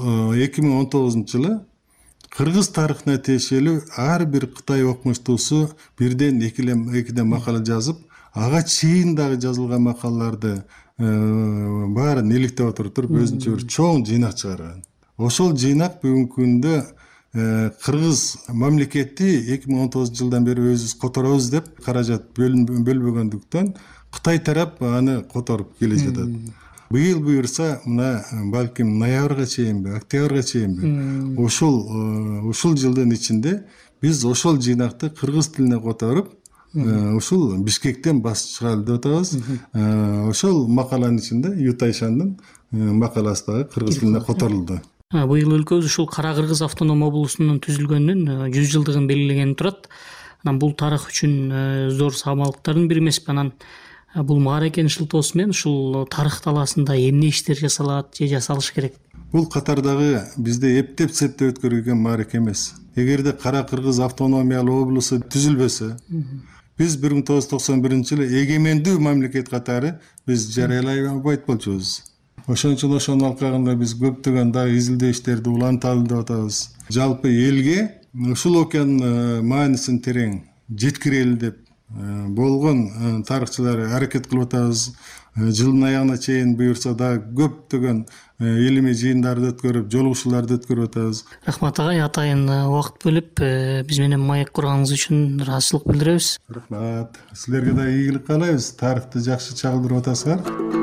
2019-жылы кыргыз тарыхына тиешелүү ар бир Кытай окумуштуусу бирден экиден макала жазып, ага чейин дагы жазылган макалаларды баарын иликтеп отуруп өзүнчө бир чоң жыйнак чыгарган. Ошол жыйнак бүгүнкү күндө кыргыз мамлекети 2019-жылдан бери өзүбүз которобуз деп каражат бөлбөгөндүктөн Кытай тарап аны которуп келе жатат. Быйыл буюрса, мына балким ноябрга чейинби, октябрга чейинби, ушул жылдын ичинде биз ошол жыйнакты кыргыз тилине которуп, ушул Бишкектен басып чыгаралы деп атабыз. Ошол макаланын ичинде Ю Тайшандын макаласы дагы кыргыз тилине которулду. Быйыл өлкөбүз ушул Кара Кыргыз автоном облусунун түзүлгөнүнүн 100 жылдыгын белгилегени турат. Анан бул тарых үчүн зор самалыктардын бири эмеспи. Анан бул мааракенин шылтоосу менен ушул тарых талаасында эмне иштер жасалат же жасалыш керек? Бул катардагы бизде эптеп-септеп өткөрүлгөн маараке эмес. Эгерде Кара Кыргыз автономиялуу облусу түзүлбөсө, биз 1991-жылы эгемендүү мамлекет катары биз жарыялай албайт болчубуз. Ошон үчүн ошонун алкагында биз көптөгөн дагы изилдөө иштерди уланталы деп атабыз. Жалпы элге ушул окуянын маанисин терең жеткирели деп болгон тарыхчылар аракет кылып атабыз. Жылдын аягына чейин буюрса дагы көптөгөн илимий жыйындарды өткөрүп, жолугушууларды өткөрүп атабыз. Рахмат агай, атайын убакыт бөлүп биз менен маек курганыңыз үчүн ыраазычылык билдиребиз. Рахмат. Силерге да ийгилик каалайбыз. Тарыхты жакшы чагылдырып атасыздар.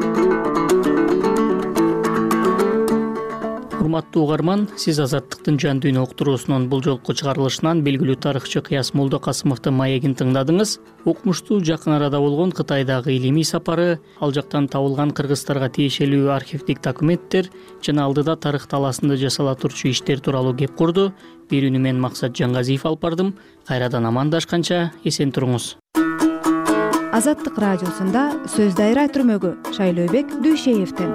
Урматтуу угарман, сиз Азаттыктын жан дүйнө уктуруусунун бул жолку чыгарылышынан белгилүү тарыхчы Кыяс Молдокасымовдун маегин тыңдадыңыз. Окумуштуу жакын арада болгон Кытайдагы илимий сапары, ал жактан табылган кыргыздарга тиешелүү архивдик документтер жана алдыда тарых талаасында жасала турчу иштер тууралуу кеп курду. Берүүнү мен Максат Жаңгазиев алып бардым. Кайрадан амандашканча эсен туруңуз. Азаттык радиосунда сөз дайра түрмөгү Шайлообек Дүйшеевден.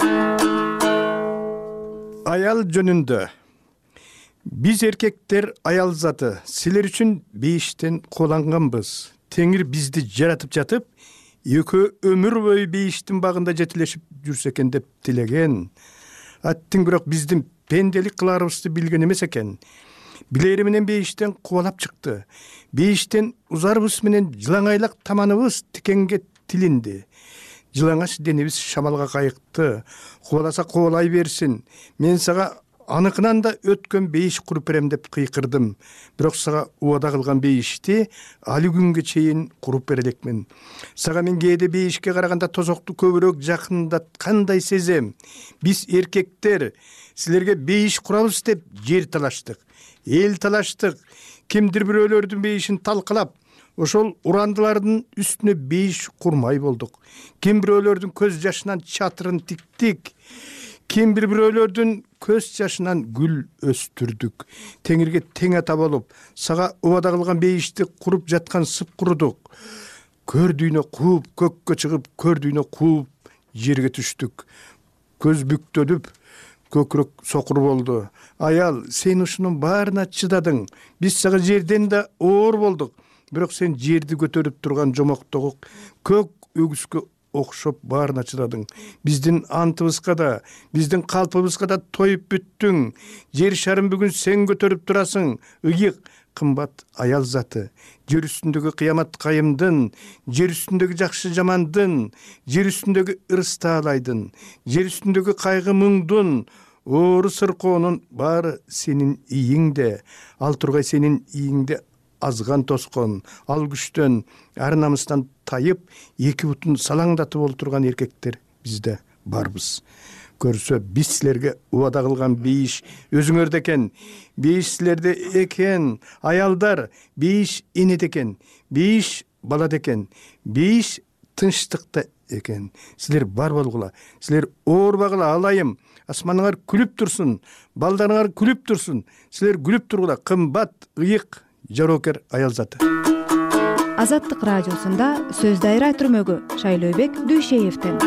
Аял жөнүндө. Биз эркектер аял заты, силер үчүн бейиштен кууланганбыз. Теңир бизди жаратып жатып, экөө өмүр бою бейиштин багында жетилешип жүрсө экен деп тилеген. Аттың бирок биздин пенделик кыларыбызды билген эмес экен. Билери менен бейиштен кубалап чыкты. Бейиштен узарыбыз менен жылаңайлак таманыбыз тикенге тилинди. Жылаңач денебиз шамалга кайыкты. Кубаласа кубалай берсин. Мен сага аныкынан да өткөн бейиш куруп берем деп кыйкырдым. Бирок сага убада кылган бейишти али күнгө чейин куруп бере элекмин. Сага мен кээде бейишке караганда тозокту көбүрөөк жакындаткандай сезем. Биз эркектер силерге бейиш курабыз деп жер талаштык, эл талаштык. Кимдир бирөөлөрдүн бейишин талкалап, ошол урандылардын үстүнө бейиш курмай болдук. Ким бирөөлөрдүн көз жашынан чатырын тиктик. Ким бирөөлөрдүн көз жашынан гүл өстүрдүк. Теңирге тең ата болуп, сага убада кылган бейишти куруп жаткан сып курудук. Көр дүйнө кууп, көккө чыгып, көр дүйнө кууп, жерге түштүк. Көз бүктөлүп, көкүрөк сокур болду. Аял, сен ушунун баарына чыдадың. Биз сага жерден да оор болдук. Бирок сен жерди көтөрүп турган жомоктогу көк өгүскө окшоп баарына чыдадың. Биздин антыбызга да, биздин калпыбызга да тоюп бүттүң. Жер шарын бүгүн сен көтөрүп турасың. Ыйык, кымбат аял заты. Жер үстүндөгү кыямат кайымдын, жер үстүндөгү жакшы жамандын, жер үстүндөгү ырыс таалайдын, жер үстүндөгү кайгы муңдун, оору сыркоонун баары сенин ийиңде. Ал тургай сенин ийиңде азган тоскон, ал күчтөн, ар намыстан тайып, эки бутун салаңдатып олтурган эркектер бизде барбыз. Көрсө биз силерге убада кылган бейиш өзүңөрдө экен. Бейиш силерде экен. Аялдар, бейиш энеде экен. Бейиш балада экен. Бейиш тынчтыкта экен. Силер бар болгула. Силер оорбагыла, алайым. Асманыңар күлүп турсун. Балдарыңар күлүп турсун. Силер күлүп тургула. Кымбат, ыйык, жароокер аял заты. Азаттык радиосунда сөз дайра түрмөгү Шайлообек Дүйшеевден.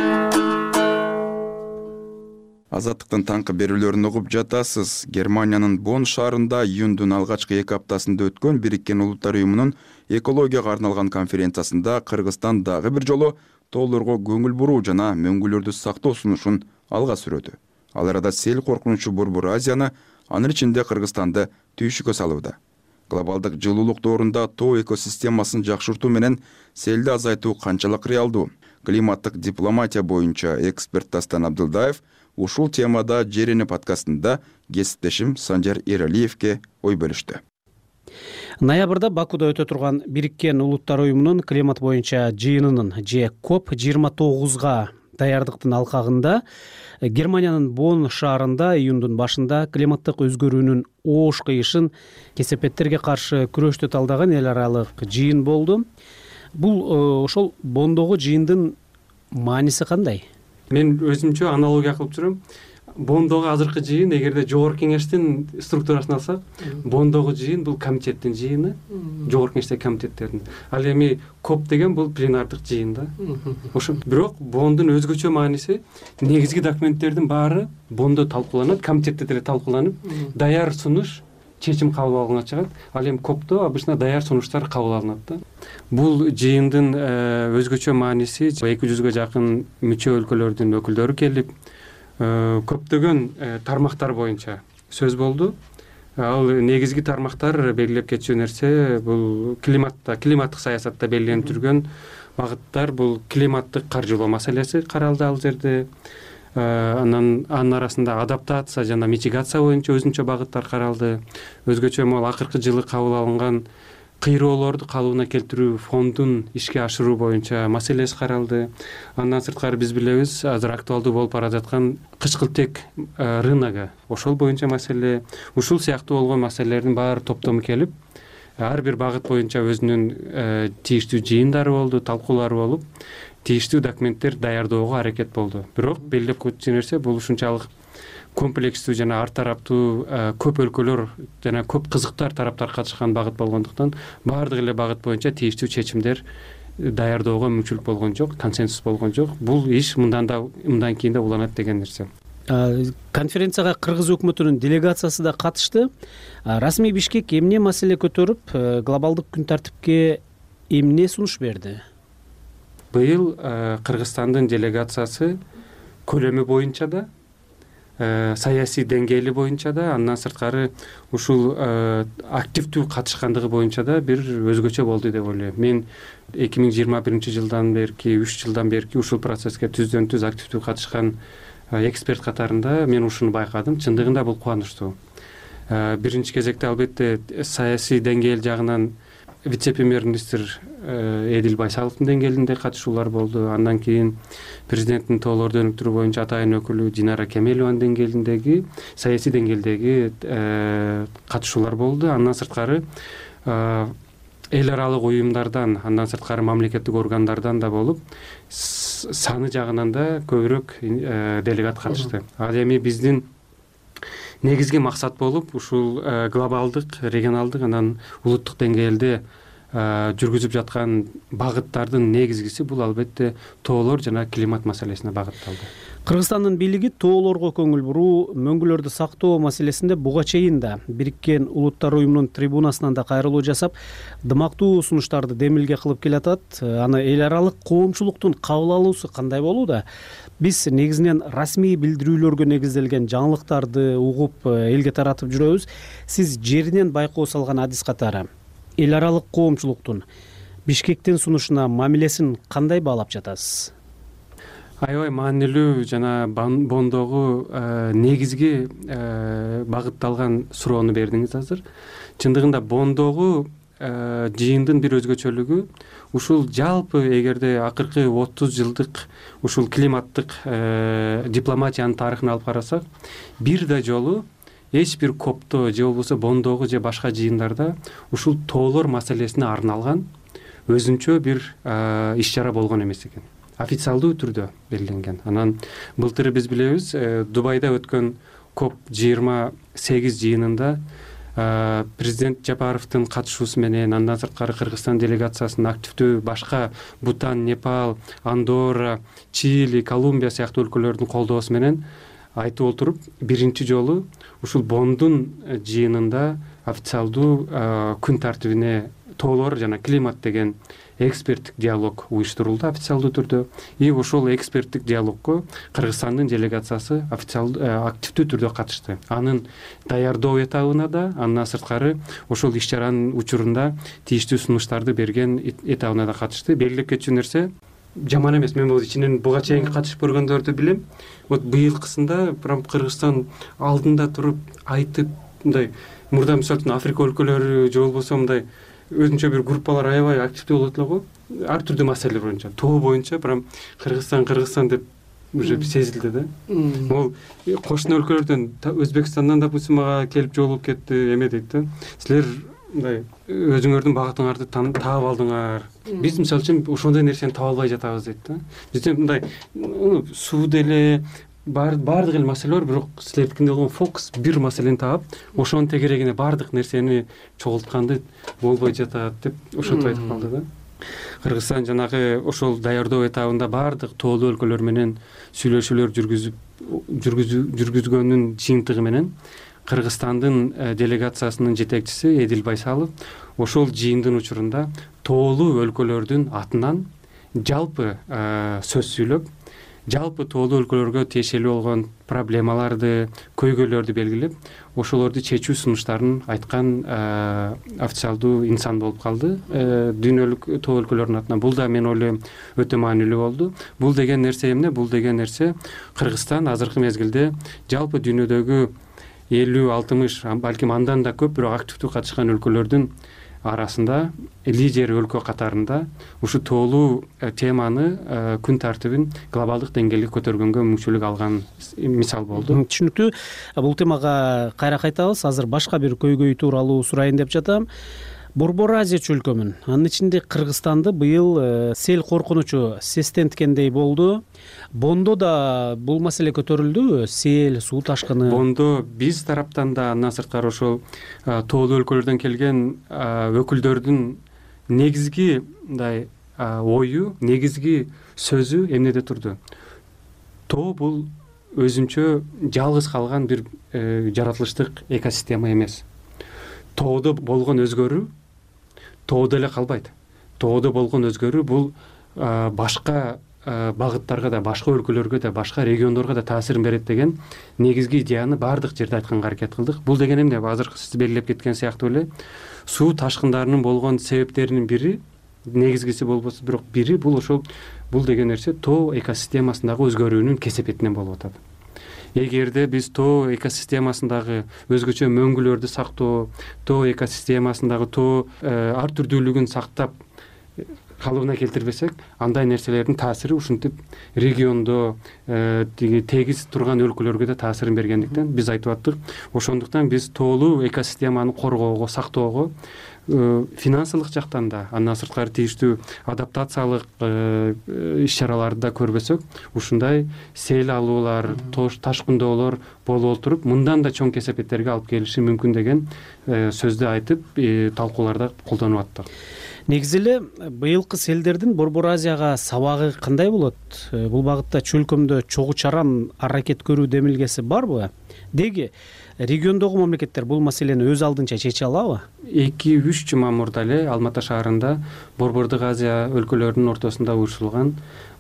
Азаттыктын таңкы берүүлөрүн угуп жатасыз. Германиянын Бонн шаарында июндун алгачкы 2 аптасында өткөн Бириккен Улуттар уюмунун экологияга арналган конференциясында Кыргызстан дагы бир жолу тоолорго көңүл буруу жана мөңгүлөрдү сактоо сунушун алга сүрөдү. Ал арада сел коркунучу Борбор Азияны, анын ичинде Кыргызстанды түйшүккө салууда. Глобалдык жылуулук доорунда тоо экосистемасын жакшыртуу менен селди азайтуу канчалык реалдуу? Климаттык дипломатия боюнча эксперт Дастан Абдылдаев ушул темада Жерени подкастында кесиптешим Санжар Эралиевке ой бөлүштү. Ноябрда Бакуда өтө турган Бириккен Улуттар уюмунун климат боюнча жыйынынын же COP29га даярдыктын алкагында Германиянын Бонн шаарында июндун башында климаттык өзгөрүүнүн оош кыйышын кесепеттерге каршы күрөштү талдаган эл аралык жыйын болду. Бул ошол Бонндогу жыйындын мааниси кандай? Мен өзүмчө аналогия кылып жүрөм. Бонндогу азыркы жыйын, эгерде жогорку кеңештин структурасын алсак, Бонндогу жыйын бул комитеттин жыйыны, жогорку кеңештеги комитеттердин. Ал эми COP деген бул пленардык жыйын да. Ошо бирок Бонндун өзгөчө мааниси, негизги документтердин баары Бонндо талкууланат, комитетте деле талкууланып, даяр сунуш чечим кабыл алганга чыгат. Ал эми COPто обычно даяр сунуштар кабыл алынат да. Бул жыйындын өзгөчө мааниси 200га жакын мүчө өлкөлөрдүн өкүлдөрү келип, көптөгөн тармактар боюнча сөз болду. Ал негизги тармактар белгилеп кетчү нерсе бул климаттык саясатта белгиленип жүргөн багыттар, бул климаттык каржылоо маселеси каралды ал жерде. Анын арасында адаптация жана митигация боюнча өзүнчө багыттар каралды. Өзгөчө могу акыркы жылы кабыл алынган кыйроолорду калыбына келтирүү фондун ишке ашыруу боюнча маселеси каралды. Андан сырткары биз билебиз, азыр актуалдуу болуп бара жаткан кычкылтек рыногу, ошол боюнча маселе, ушул сыяктуу болгон маселелердин баары топтому келип, ар бир багыт боюнча өзүнүн тийиштүү жыйындары болду, талкуулары болуп, тийиштүү документтер даярдоого аракет болду. Бирок белгилеп кетчү нерсе бул ушунчалык комплекстүү жана ар тараптуу көп өлкөлөр жана көп кызыктар тараптар катышкан багыт болгондуктан баардык эле багыт боюнча тийиштүү чечимдер даярдоого мүмкүнчүлүк болгон жок, консенсус болгон жок. Бул иш мындан кийин да уланат деген нерсе. Конференцияга Кыргыз өкмөтүнүн делегациясы да катышты. Расмий Бишкек эмне маселе көтөрүп, глобалдык күн тартипке эмне сунуш берди? Быйыл Кыргызстандын делегациясы көлөмү боюнча да, саясий деңгээли боюнча да, андан сырткары ушул активдүү катышкандыгы боюнча да бир өзгөчө болду деп ойлойм. Мен 2021-жылдан берки, 3 жылдан берки ушул процесске түздөн түз активдүү катышкан эксперт катарында мен ушуну байкадым. Чындыгында бул кубанычтуу. Биринчи кезекте албетте саясий деңгээл жагынан вице-премьер-министр Эдил Байсаловдун деңгээлинде катышуулар болду. Андан кийин президенттин тоолорду өнүктүрүү боюнча атайын өкүлү Динара Кемелованын деңгээлиндеги, саясий деңгээлдеги катышуулар болду. Андан сырткары эл аралык уюмдардан, андан сырткары мамлекеттик органдардан да болуп, саны жагынан да көбүрөөк делегат катышты. Ал эми биздин негизги максат болуп ушул глобалдык, регионалдык, анан улуттук деңгээлде жүргүзүп жаткан багыттардын негизгиси бул албетте тоолор жана климат маселесине багытталды. Кыргызстандын бийлиги тоолорго көңүл буруу, мөңгүлөрдү сактоо маселесинде буга чейин да Бириккен Улуттар уюмунун трибунасынан да кайрылуу жасап, дымактуу сунуштарды демилге кылып келатат. Аны эл аралык коомчулуктун кабыл алуусу кандай болууда? Биз негизинен расмий билдирүүлөргө негизделген жаңылыктарды угуп элге таратып жүрөбүз. Сиз жеринен байкоо салган адис катары эл аралык коомчулуктун Бишкектин сунушуна мамилесин кандай баалап жатасыз? Аябай маанилүү жана Бонндогу негизги багытталган суроону бердиңиз азыр. Чындыгында Бонндогу жыйындын бир өзгөчөлүгү ушул жалпы эгерде акыркы 30 жылдык ушул климаттык дипломатиянын тарыхын алып карасак, бир да жолу эч бир копто же болбосо бондогу же башка жыйындарда ушул тоолор маселесине арналган өзүнчө бир иш чара болгон эмес экен. Официалдуу түрдө белгиленген. Анан былтыр биз билебиз, Дубайда өткөн COP28 жыйынында президент Жапаровдун катышуусу менен, андан сырткары Кыргызстан делегациясынын активдүү башка Бутан, Непал, Андорра, Чили, Колумбия сыяктуу өлкөлөрдүн колдоосу менен айтып отуруп, биринчи жолу ушул Бондун жыйынында официалдуу күн тартибине тоолор жана климат деген эксперттик диалог уюштурулду официалдуу түрдө. И ошол эксперттик диалогко Кыргызстандын делегациясы активдүү түрдө катышты. Анын даярдоо этабына да, андан сырткары ошол иш чаранын учурунда тийиштүү сунуштарды берген этабына да катышты. Белгилеп кетчү нерсе жаман эмес. Мен бул ичинен буга чейин катышып көргөндөрдү билем. Вот быйылкысында прям Кыргызстан алдында туруп айтып, мындай мурда мисалы үчүн Африка өлкөлөрү же болбосо мындай өзүнчө бир группалар аябай активдүү болот эле го. Ар түрдүү маселелер боюнча, тоо боюнча прям Кыргызстан деп уже сезилди да. Ол кошуна өлкөлөрдөн Өзбекстандан допустим мага келип жолугуп кетти, эме дейт да. Силер мындай өзүңөрдүн багытыңарды таап алдыңар. Биз мисалы үчүн ошондой нерсени таба албай жатабыз дейт да. Бизде мындай суу деле баардык эле маселелер, бирок силердикинде болгон фокус бир маселени таап, ошонун тегерегине баардык нерсени чогултканды болбой жатат деп ошентип айтып калды да. Кыргызстан жанагы ошол даярдоо этабында баардык тоолуу өлкөлөр менен сүйлөшүүлөр жүргүзгөнүн жыйынтыгы менен Кыргызстандын делегациясынын жетекчиси Эдил Байсалов ошол жыйындын учурунда тоолуу өлкөлөрдүн атынан жалпы сөз сүйлөп, жалпы тоолуу өлкөлөргө тиешелүү болгон проблемаларды, көйгөйлөрдү белгилеп, ошолорду чечүү сунуштарын айткан официалдуу инсан болуп калды дүйнөлүк тоо өлкөлөрдүн атынан. Бул да мен ойлойм өтө маанилүү болду. Бул деген нерсе эмне? Бул деген нерсе Кыргызстан азыркы мезгилде жалпы дүйнөдөгү 50-60, балким андан да көп, бирок активдүү катышкан өлкөлөрдүн арасында лидер өлкө катарында ушу тоолуу теманы күн тартибин глобалдык деңгээлге көтөргөнгө мүмкүнчүлүк алган мисал болду. Түшүнүктүү. Бул темага кайра кайтабыз. Азыр башка бир көйгөй тууралуу сурайын деп жатам. Борбор Азия чөлкөмүн, анын ичинде Кыргызстанды быйыл сел коркунучу сестенткендей болду. Бондо да бул маселе көтөрүлдүбү? Сел, суу ташкыны. Бондо биз тараптан да, андан сырткары ошол тоолуу өлкөлөрдөн келген өкүлдөрдүн негизги мындай ою, негизги сөзү эмнеде турду? Тоо бул өзүнчө жалгыз калган бир жаратылыштык экосистема эмес. Тоодо болгон өзгөрүү тоодо эле калбайт. Тоодо болгон өзгөрүү бул башка багыттарга да, башка өлкөлөргө да, башка региондорго да таасирин берет деген негизги идеяны баардык жерде айтканга аракет кылдык. Бул деген эмне? Азыр сиз белгилеп кеткен сыяктуу эле суу ташкындарынын болгон себептеринин бири, негизгиси болбосо бирок бири бул ошол бул деген нерсе тоо экосистемасындагы өзгөрүүнүн кесепетинен болуп атат. Эгерде биз тоо экосистемасындагы өзгөчө мөңгүлөрдү сактоо, тоо экосистемасындагы тоо ар түрдүүлүгүн сактап калыбына келтирбесек, андай нерселердин таасири ушинтип региондо тегиз турган өлкөлөргө да таасирин бергендиктен биз айтып аттык. Ошондуктан биз тоолуу экосистеманы коргоого, сактоого финансылык жактан да, андан сырткары тийиштүү адаптациялык иш чараларды да көрбөсөк, ушундай сел алуулар, ташкындоолор болуп отуруп, мындан да чоң кесепеттерге алып келиши мүмкүн деген сөздү айтып, талкууларда колдонуп аттык. Негизи эле быйылкы селдердин Борбор Азияга сабагы кандай болот? Бул багытта чөлкөмдө чогуу чаран аракет көрүү демилгеси барбы? Деги региондогу мамлекеттер бул маселени өз алдынча чече алабы? 2-3 жума мурда эле Алматы шаарында Борбордук Азия өлкөлөрүнүн ортосунда уюштурулган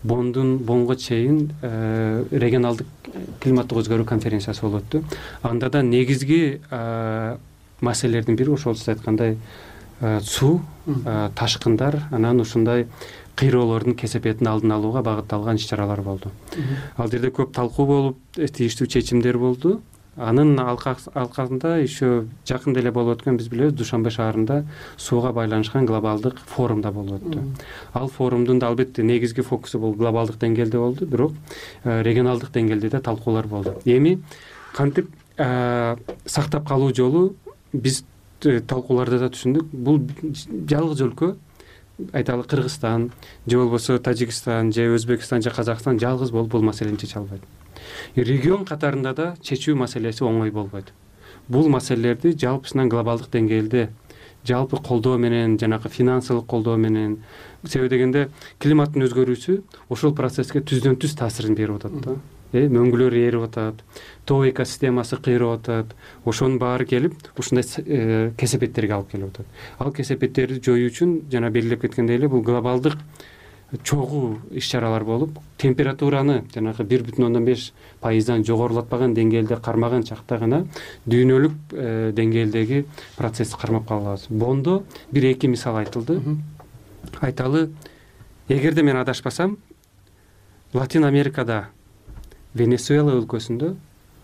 Бонго чейин регионалдык климаттык өзгөрүү конференциясы болуп өттү. Анда да негизги маселелердин бири ошол сиз айткандай суу, ташкындар, анан ушундай кыйроолордун кесепетин алдын алууга багытталган иш чаралар болду. Ал жерде көп талкуу болуп, тийиштүү чечимдер болду. анын алкагында еще жакында эле болуп өткөн, биз билебиз, Душанбе шаарында сууга байланышкан глобалдык форум да болуп өттү. Ал форумдун да албетте негизги фокусу бул глобалдык деңгээлде болду, бирок регионалдык деңгээлде да талкуулар болду. Эми кантип сактап калуу жолу биз талкууларда да түшүндүк. Бул жалгыз өлкө, айталы Кыргызстан же болбосо Тажикстан же Өзбекстан же Казакстан жалгыз болуп бул маселени чече албайт. Регион катарында да чечүү маселеси оңой болбойт. Бул маселелерди жалпысынан глобалдык деңгээлде жалпы колдоо менен, жанагы финансылык колдоо менен, себеби дегенде климаттын өзгөрүүсү ошол процесске түздөн түз таасирин берип атат да. Мөңгүлөр эрип атат, тоо экосистемасы кыйрап атат. Ошонун баары келип, ушундай кесепеттерге алып келип атат. Ал кесепеттерди жоюу үчүн жана белгилеп кеткендей эле бул глобалдык чогуу иш-чаралар болуп, температураны жанагы 1,5% жогорулатпаган деңгээлде кармаган чакта гана дүйнөлүк деңгээлдеги процессти кармап кала алабыз. Бондо бир-эки мисал айтылды. Айталы, эгерде мен адашпасам, Латин Америкада, Венесуэла өлкөсүндө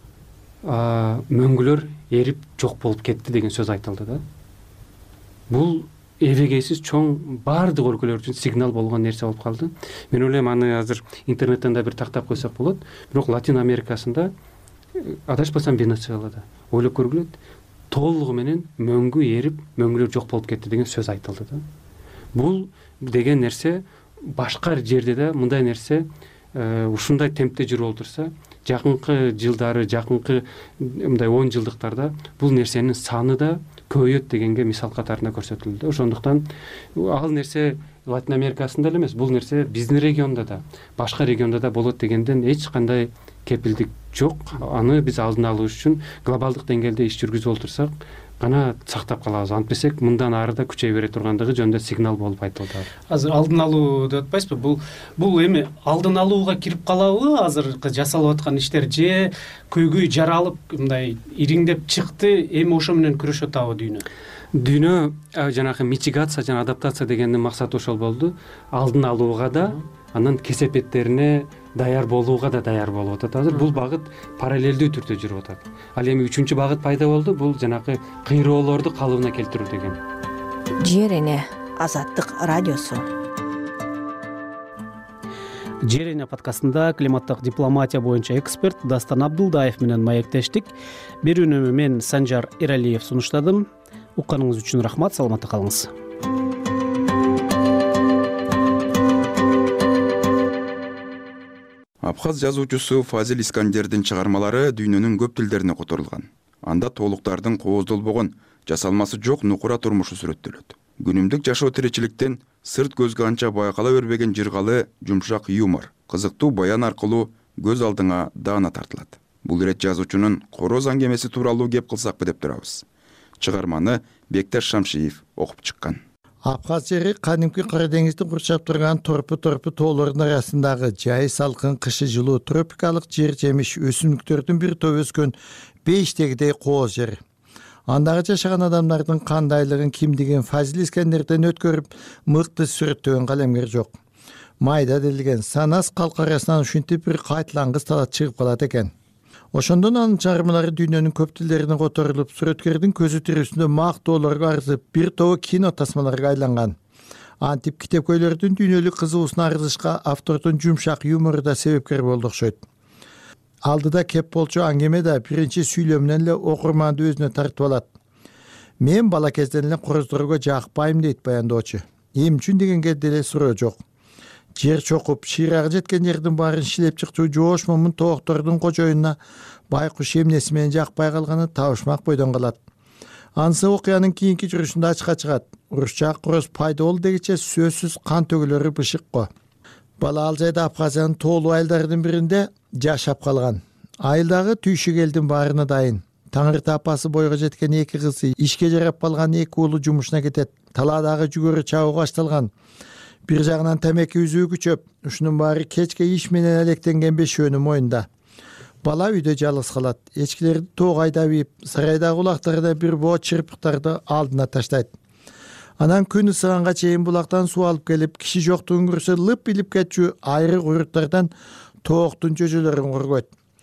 мөңгүлөр эрип жок болуп кетти деген сөз айтылды да. Бул эбегейсиз чоң баардык өлкөлөр үчүн сигнал болгон нерсе болуп калды. Мен ойлойм, аны азыр интернеттен да бир тактап койсок болот. Бирок Латин Америкасында, адашпасам Венесуэлада, ойлоп көргүлө, толугу менен мөңгү эрип, мөңгүлөр жок болуп кетти деген сөз айтылды да. Бул деген нерсе башка жерде да мындай нерсе ушундай темпте жүрүп отурса, жакынкы жылдары, жакынкы мындай 10 жылдыктарда бул нерсенин саны да көбөйөт дегенге мисал катарында көрсөтүлдү. Ошондуктан ал нерсе Латин Америкасында эле эмес, бул нерсе биздин региондо да, башка региондо да болот дегенден эч кандай кепилдик жок. Аны биз алдын алуу үчүн глобалдык деңгээлде иш жүргүзүп отурсак гана сактап калабыз. Антпесек мындан ары да күчөй бере тургандыгы жөнүндө сигнал болуп айтылды. Азыр алдын алуу деп атпайсызбы? Бул эми алдын алууга кирип калабы азыркы жасалып аткан иштер, же көйгөй жаралып мындай ириңдеп чыкты, эми ошо менен күрөшүп атабы дүйнө? Дүйнө жанагы митигация жана адаптация дегендин максаты ошол болду. Алдын алууга да, анын кесепеттерине даяр болууга да даяр болуп атат. Азыр бул багыт параллелдүү түрдө жүрүп атат. Ал эми 3-чү багыт пайда болду. Бул жанагы кыйроолорду калыбына келтирүү деген. Жер эне Азаттык радиосу. Жер эне подкастында климаттык дипломатия боюнча эксперт Дастан Абдулдаев менен маектештик. Берүүнү мен Санжар Эралиев сунуштадым. Укканыңыз үчүн рахмат, саламатта калыңыз. Абхаз жазуучусу Фазил Искандердин чыгармалары дүйнөнүн көп тилдерине которулган. Анда толуктардын кооздолбогон, жасалмасы жок нукура турмушу сүрөттөлөт. Күнүмдүк жашоо тиричиликтен сырт көзгө анча байкала бербеген жыргалы, жумшак юмор, кызыктуу баян аркылуу көз алдыңа даана тартылат. Бул ирет жазуучунун короз аңгемеси тууралуу кеп кылсакпы деп турабыз. Чыгарманы Бекташ Шамшиев окуп чыккан. Абхаз жери кадимки Кара деңизди курчап турган торпу тоолордун арасындагы жай салкын, кышы жылуу тропикалык жер жемиш өсүмдүктөрдүн бир топ өскөн бейиштегидей кооз жер. Андагы жашаган адамдардын кандайлыгын, кимдигин Фазил Искандерден өткөрүп мыкты сүрөттөгөн калемгер жок. Майда делген санас калк арасынан ушинтип бир кайтылангыс талат чыгып калат экен. Ошондон анын чыгармалары дүйнөнүн көп тилдерине которулуп, сүрөткөрдүн көзү тирүүсүндө мактоолорго арзып, бир тобу кино тасмаларга айланган. Антип китепкөйлөрдүн дүйнөлүк кызыгуусуна арзышка автордун жумшак юмору да себепкер болду окшойт. Алдыда кеп болчу аңгеме да биринчи сүйлөмүнөн эле окурманды өзүнө тартып алат. Мен бала кезден эле короздорго жакпайм дейт баяндоочу. Эми үчүн дегенге деле суроо жок. Жер чокуп, шыйрагы жеткен жердин баарын шилеп чыкчу жоош момун тооктордун кожоюна байкуш эмнеси менен жакпай калганы табышмак бойдон калат. Анысы окуянын кийинки жүрүшүндө ачыкка чыгат. Урушчак короз пайда болду дегиче сөзсүз кан төгүлөрү бышык го. Бала ал жайда Абхазиянын тоолуу айылдарынын биринде жашап калган. Айылдагы түйшүк элдин баарына дайын. Таңыр тапасы бойго жеткен эки кызы, ишке жарап калган эки уулу жумушуна кетет. Талаадагы жүгөрү чабуу башталган. Бир жагынан темеки үзүү күчөп, ушунун баары кечке иш менен электенген бешөөнүн моюнда. Бала үйдө жалгыз калат. Эчкилерди тоого айдап ийип, сарайдагы улактарда бир боо чырпыктарды алдына таштайт. Анан күн ысыганга чейин булактан суу алып келип, киши жоктугун көрсө лып илип кетчү айрык уруттардан тооктун жөжөлөрүн коргойт.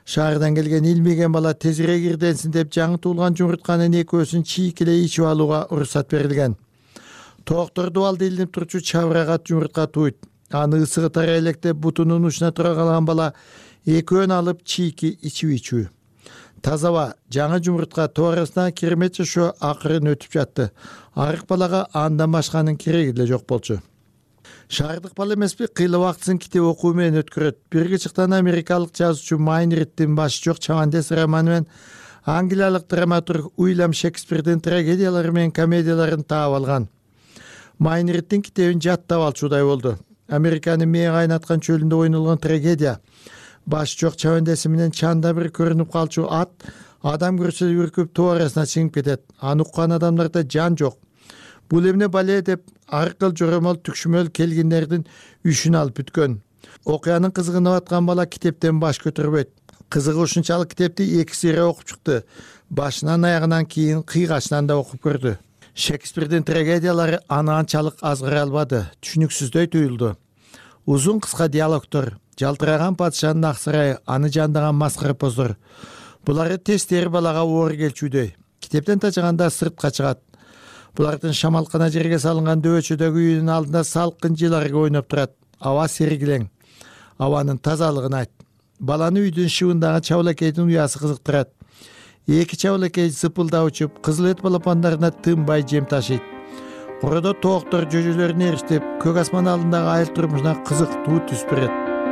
Шаардан келген илмеген бала тезирээк ирденсин деп жаңы туулган жумуртканын экөөсүн чийкилей ичип алууга уруксат берилген. Тооктор дубалда илинип турчу чабырагат жумуртка тууйт. Аны ысыгы тарай электе бутунун учуна тура калган бала экөөн алып чийки ичип ичүү. Таза аба жаңы жумуртка тоо арасына кирмет жашоо акырын өтүп жатты. Арык балага андан башканын кереги деле жок болчу. Шаардык бала эмеспи, кыйла убактысын китеп окуу менен өткөрөт. Бирге чыктан америкалык жазуучу Майнриттин башы жок чабандес романы менен англиялык драматург Уильям Шекспирдин трагедиялары менен комедияларын таап алган. Майнриттин китебин жаттап алчудай болду. Американын мээ кайнаткан чөлүндө ойнолгон трагедия. Башы жок чабандеси менен чанда бир көрүнүп калчу ат адам көрсө үркүп тоо арасына чыгып кетет. Аны уккан адамдарда жан жок. Бул эмне бале деп аркыл жоромол түкшүмөл келгендердин үшүн алып бүткөн. Окуянын кызыгынып аткан бала китептен баш көтөрбөйт. Кызыгы ушунчалык китепти 2 сыйра окуп чыкты. Башынан аягынан кийин кыйгачынан да окуп көрдү. Шекспирдин трагедиялары аны анчалык азгыра албады, түшүнүксүздөй туюлду. Узун кыска диалогтор, жалтыраган падышанын ак сарайы, аны жандаган маскара поздор. Булары тестери балага оор келчүдөй. Китептен тачыганда сыртка чыгат. Булардын шамалкана жерге салынган дөбөчөдөгү үйүнүн алдында салкын жыларга ойноп турат. Аба сергилең. Абанын тазалыгын айт. Баланы үйдүн шыбындагы чабылакейдин уясы кызыктырат. Эки чабылакей зыпылдап учуп, кызыл эт балапандарына тынбай жем ташыйт. Кородо тооктор жөжөлөрүн эриштеп, көк асман алдындагы айыл турмушуна кызыктуу түс берет.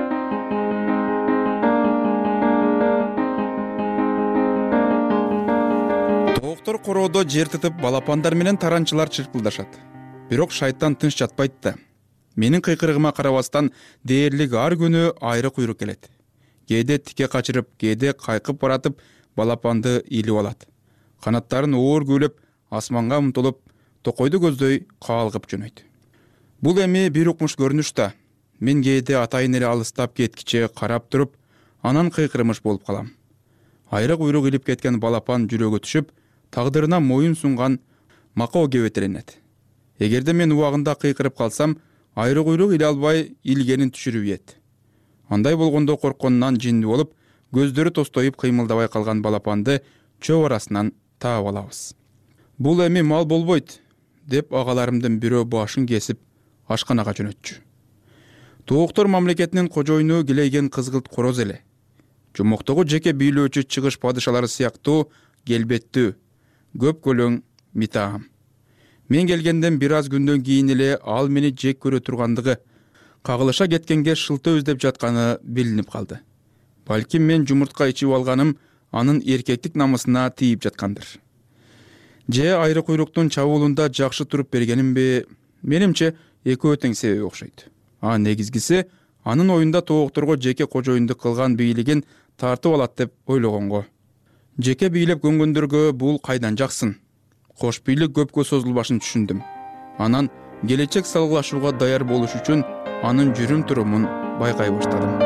Тооктор короодо жер тытып, балапандар менен таранчылар чырпылдашат. Бирок шайтан тынч жатпайт да. Менин кыйкырыгыма карабастан дээрлик ар күнү айры куйрук келет. Кээде тике качырып, кээде кайкып баратып балапанды илип алат. Канаттарын оор көөлөп, асманга умтулуп, токойду көздөй каалгып жөнөйт. Бул эми бир укмуш көрүнүш да. Мен кээде атайын эле алыстап кеткиче карап туруп, анан кыйкырмыш болуп калам. Айры куйрук илип кеткен балапан жүрөгө түшүп, тагдырына моюн сунган макоо кебетеленет. Эгерде мен убагында кыйкырып калсам, айры куйрук иле албай илгенин түшүрүп ийет. Андай болгондо коркконунан жинди болуп, көздөрү тостоюп кыймылдабай калган балапанды чөп арасынан таап алабыз. Бул эми мал болбойт, деп агаларымдын бирөө башын кесип ашканага жөнөтчү. Тооктор мамлекетинин кожоюну килейген кызгылт короз эле. Жомоктогу жеке бийлөөчү чыгыш падышалары сыяктуу келбеттүү, көп көлөң митаам. Мен келгенден бир аз күндөн кийин эле ал мени жек көрө тургандыгы, кагылыша кеткенге шылтоо издеп жатканы билинип калды. Балким мен жумуртка ичип алганым анын эркектик намысына тийип жаткандыр. Же айры куйруктун чабуулунда жакшы туруп бергенимби, менимче экөө тең себеби окшойт. Негизгиси анын оюнда тоокторго жеке кожоюндук кылган бийлигин тартып алат деп ойлогонго. Жеке бийлеп көнгөндөргө бул кайдан жаксын? Кош бийлик көпкө созулбашын түшүндүм. Анан келечек салгылашууга даяр болуш үчүн анын жүрүм турумун байкай баштадым.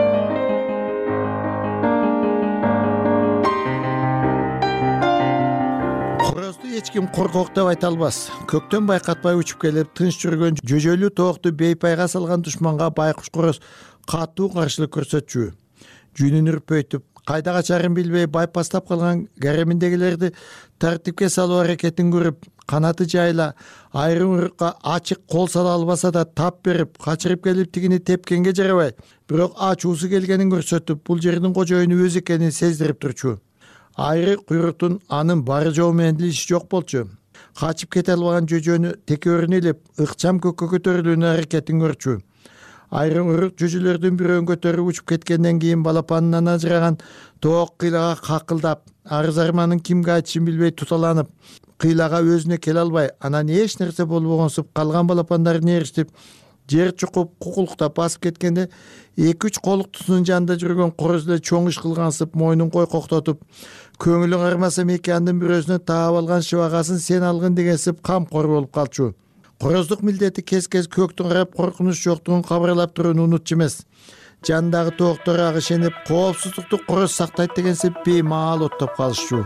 Корозду эч ким коркок деп айта албас. Көктөн байкатпай учуп келип, тынч жүргөн жөжөлүү тоокту бейпайга салган душманга байкуш короз катуу каршылык көрсөтчү. Жүнүн үрпөйтүп, кайда качарын билбей байпастап калган гареминдегилерди тартипке салуу аракетин көрүп, канаты жайла, айрым урукка ачык кол сала албаса да тап берип, качырып келип тигини тепкенге жарабай, бирок ачуусу келгенин көрсөтүп, бул жердин кожоюну өзү экенин сездирип турчу. Айры куйруктун анын бары жоо менен иши жок болчу. Качып кете албаган жөжөнү текөөрүнө илип, ыкчам көккө көтөрүлүүнүн аракетин көрчү. Айрым урук жөжөлөрдүн бирөөн көтөрүп учуп кеткенден кийин балапанынан ажыраган тоок кыйлага какылдап, арыз арманын кимге айтышын билбей туталанып, кыйлага өзүнө келе албай, анан эч нерсе болбогонсуп калган балапандарын эриштип, жер чукуп, кукулуктап басып кеткенде 2-3 колуктусунун жанында жүргөн короз эле чоң иш кылгансып, мойнун койкоктотуп, көңүлүң армаса мекандын бирөөсүнө таап алган шыбагасын сен алгын дегенсип камкор болуп калчу. Короздук милдети кез-кез көктүн карап коркунуч жоктугун кабарлап турууну унутчу эмес. Жандагы тооктор ага ишенип, коопсуздукту короз сактайт дегенсип беймаал оттоп калышчу.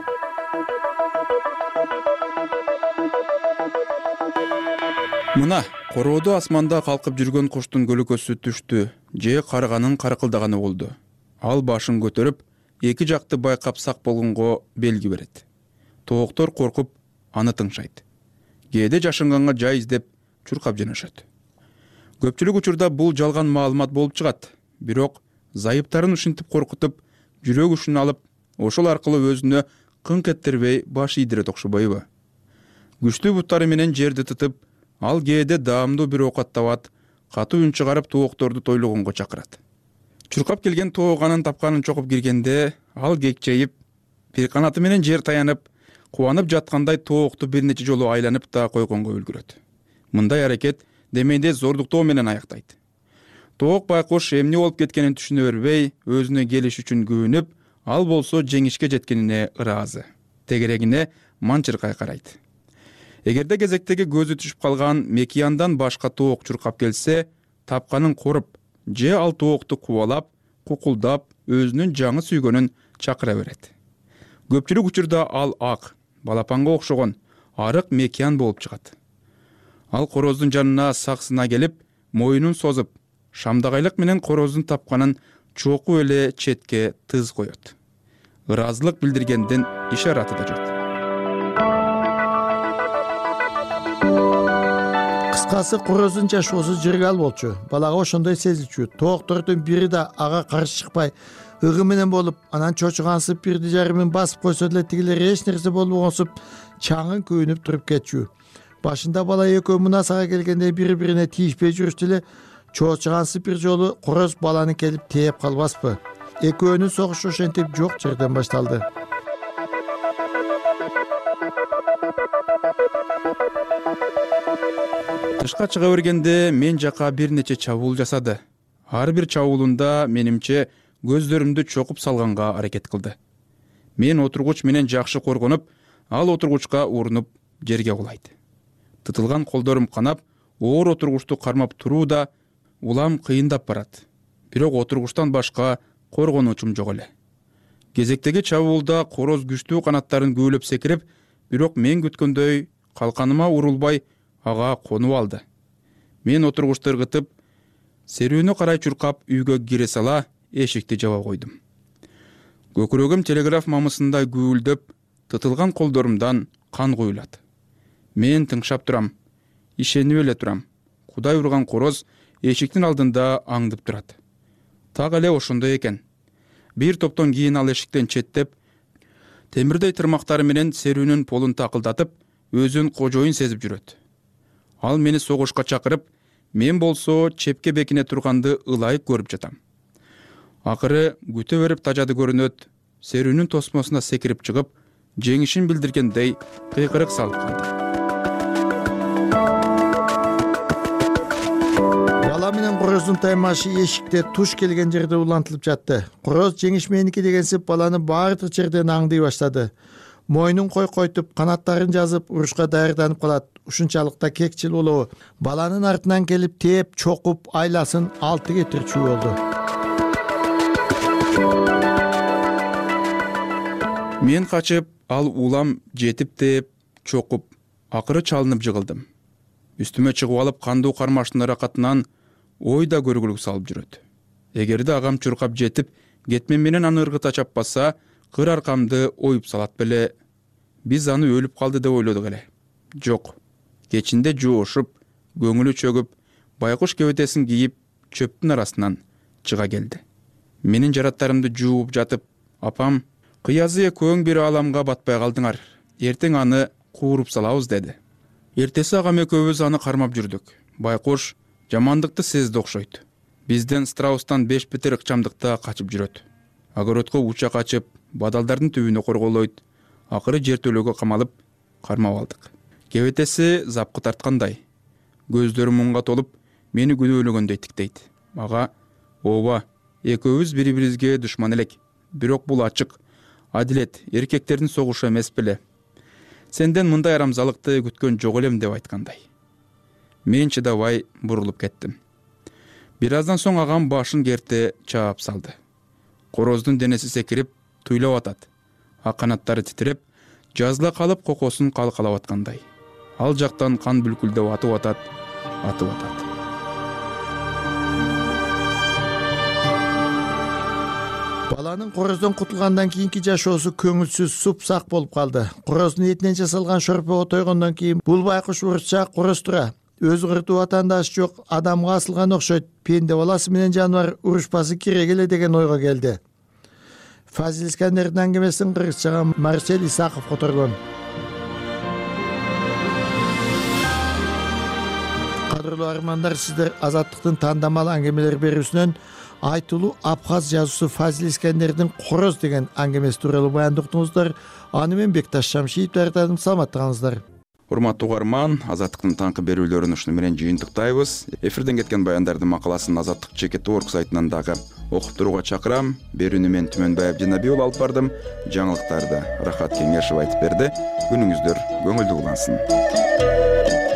Мына, короодо асманда калкып жүргөн куштун көлөкөсү түштү, же карганын каркылдаганы болду. Ал башын көтөрүп, эки жакты байкап сак болгонго белги берет. Тооктор коркуп аны тыңшайт. Кээде жашынганга жай издеп чуркап жөнөшөт. Көпчүлүк учурда бул жалган маалымат болуп чыгат. Бирок зайыптарын ушинтип коркутуп, жүрөк ушун алып, ошол аркылуу өзүнө кыңк эттербей баш ийдирет окшобойбу? Күчтүү буттары менен жерди тытып, ал кээде даамдуу бир оокат табат, катуу үн чыгарып тоокторду тойлогонго чакырат. Чуркап келген тоок анын тапканын чокуп киргенде, ал кекчейип, бир канаты менен жер таянып, кубанып жаткандай тоокту бир нече жолу айланып да койгонго үлгүрөт. Мындай аракет демейде зордуктоо менен аяктайт. Тоок байкуш эмне болуп кеткенин түшүнө бербей, өзүнө келиш үчүн күбүнүп, ал болсо жеңишке жеткенине ыраазы. Тегерегине манчыркай карайт. Эгерде кезектеги көзү түшүп калган мекияндан башка тоок чуркап келсе, тапканын коруп, же ал тоокту кубалап, кукулдап, өзүнүн жаңы сүйгөнүн чакыра берет. Көпчүлүк учурда ал ак, балапанга окшогон, арык мекиян болуп чыгат. Ал короздун жанына саксына келип, моюнун созуп, шамдагайлык менен короздун тапканын чокуп эле четке тыз коет. Ыраазылык билдиргендин ишараты да жок. Кыскасы короздун жашоосу жыргал болчу. Балага ошондой сезилчү. Тооктордун бири да ага каршы чыкпай, ыгы менен болуп, анан чочугансып бирди жарымын басып койсо деле тигилер эч нерсе болбогонсуп, чаңын күйүнүп туруп кетчү. Башында бала экөө мунасага келгенде бири-бирине тийишпей жүрүштү эле, чочугансып бир жолу короз баланы келип тээп калбаспы. Экөөнүн согушу ошентип жок жерден башталды. Тышка чыга бергенде мен жака бир нече чабуул жасады. Ар бир чабуулунда менимче көздөрүмдү чокуп салганга аракет кылды. Мен отургуч менен жакшы коргонуп, ал отургучка урунуп жерге кулайт. Тытылган колдорум канап, оор отургучту кармап туруу да улам кыйындап барат. Бирок отургучтан башка коргонуучум жок эле. Кезектеги чабуулда короз күчтүү канаттарын күүлөп секирип, бирок мен күткөндөй калканыма урулбай ага конуп алды. Мен отургучту ыргытып, серүүнү карай чуркап үйгө кире сала эшикти жаба койдум. Көкүрөгүм телеграф мамысындай күүлдөп, тытылган колдорумдан кан куюлат. Мен тыңшап турам, ишенип эле турам. Кудай урган короз эшиктин алдында аңдып турат. Так эле ошондой экен. Бир топтон кийин ал эшиктен четтеп, темирдей тырмактары менен серүүнүн полун такылдатып, өзүн кожоюн сезип жүрөт. Ал мени согушка чакырып, мен болсо чепке бекине турганды ылайык көрүп жатам. Акыры күтө берип тажады көрүнөт, серүүнүн тосмосуна секирип чыгып, жеңишин билдиргендей кыйкырык салып калды. Бала менен короздун таймашы эшикте туш келген жерде улантылып жатты. Короз жеңиш меники дегенсип баланы баардык жерден аңдый баштады. Мойнун койкойтуп, канаттарын жазып, урушка даярданып калат. Ушунчалыкта кекчил болобу. Баланын артынан келип тээп, чокуп, айласын 6 кетирчү болду. Мен качып, ал улам жетип тээп, чокуп, акыры чалынып жыгылдым. Үстүмө чыгып алып, кандуу кармаштын ыракатынан ой да көргүлүк салып жүрөт. Эгерде агам чуркап жетип, кетмен менен аны ыргыта чаппаса, кыр аркамды оюп салат беле. Биз аны өлүп калды деп ойлодук эле. Жок. Кечинде жоошуп, көңүлү чөгүп, байкуш кебетесин кийип, чөптүн арасынан чыга келди. Менин жараттарымды жууп жатып, апам, кыязы экөөң бир ааламга батпай калдыңар. Эртең аны кууруп салабыз деди. Эртеси агам экөөбүз аны кармап жүрдүк. Байкуш жамандыкты сезди окшойт. Бизден страустан 5 бетер ыкчамдыкта качып жүрөт. Огородко уча качып, бадалдардын түбүнө корголойт. Акыры жертөлөгө камалып, кармап алдык. Кебетеси запкы тарткандай. Көздөрү мунга толуп, мени күнөөлөгөндөй тиктейт. Ага, ооба, экөөбүз бири-бирибизге душман элек. Бирок бул ачык, адилет, эркектердин согушу эмес беле. Сенден мындай арамзалыкты күткөн жок элем деп айткандай. Мен чыдабай бурулуп кеттим. Бир аздан соң агам башын керте чаап салды. Короздун денеси секирип, туйлап атат. Ак канаттары титиреп, жазыла калып кокосун калкалап аткандай. Ал жактан кан бүлкүлдөп атып атат. Баланын короздон кутулгандан кийинки жашоосу көңүлсүз, супсак болуп калды. Короздун этинен жасалган шорпого тойгондон кийин бул байкуш урутчак короз тура. Өзү кыртуу атаандаш жок, адамга асылган окшойт. Пенде баласы менен жаныбар урушпасы керек эле деген ойго келди. Фазил Искандердин аңгемесин кыргызчага Марсель Исаков которгон. Кадырлуу армандар, сиздер Азаттыктын тандамал аңгемелер берүүсүнөн айтылуу абхаз жазуусу Фазил Искандердин Короз деген аңгемеси тууралуу баяндоктуңуздар. Аны мен Бекташ Шамшиев даярдадым. Саламаттыгыңыздар. Урматтуу угарман, Азаттыктын таңкы берүүлөрүн ушуну менен жыйынтыктайбыз. Эфирден кеткен баяндардын макаласын Азаттык ЧК.org сайтынан дагы окуп турууга чакырам. Берүүнү мен Түмөнбай Абдинабий уулу алып бардым. Жаңылыктарды Рахат Кеңешев айтып берди. Күнүңүздөр көңүлдүү улансын.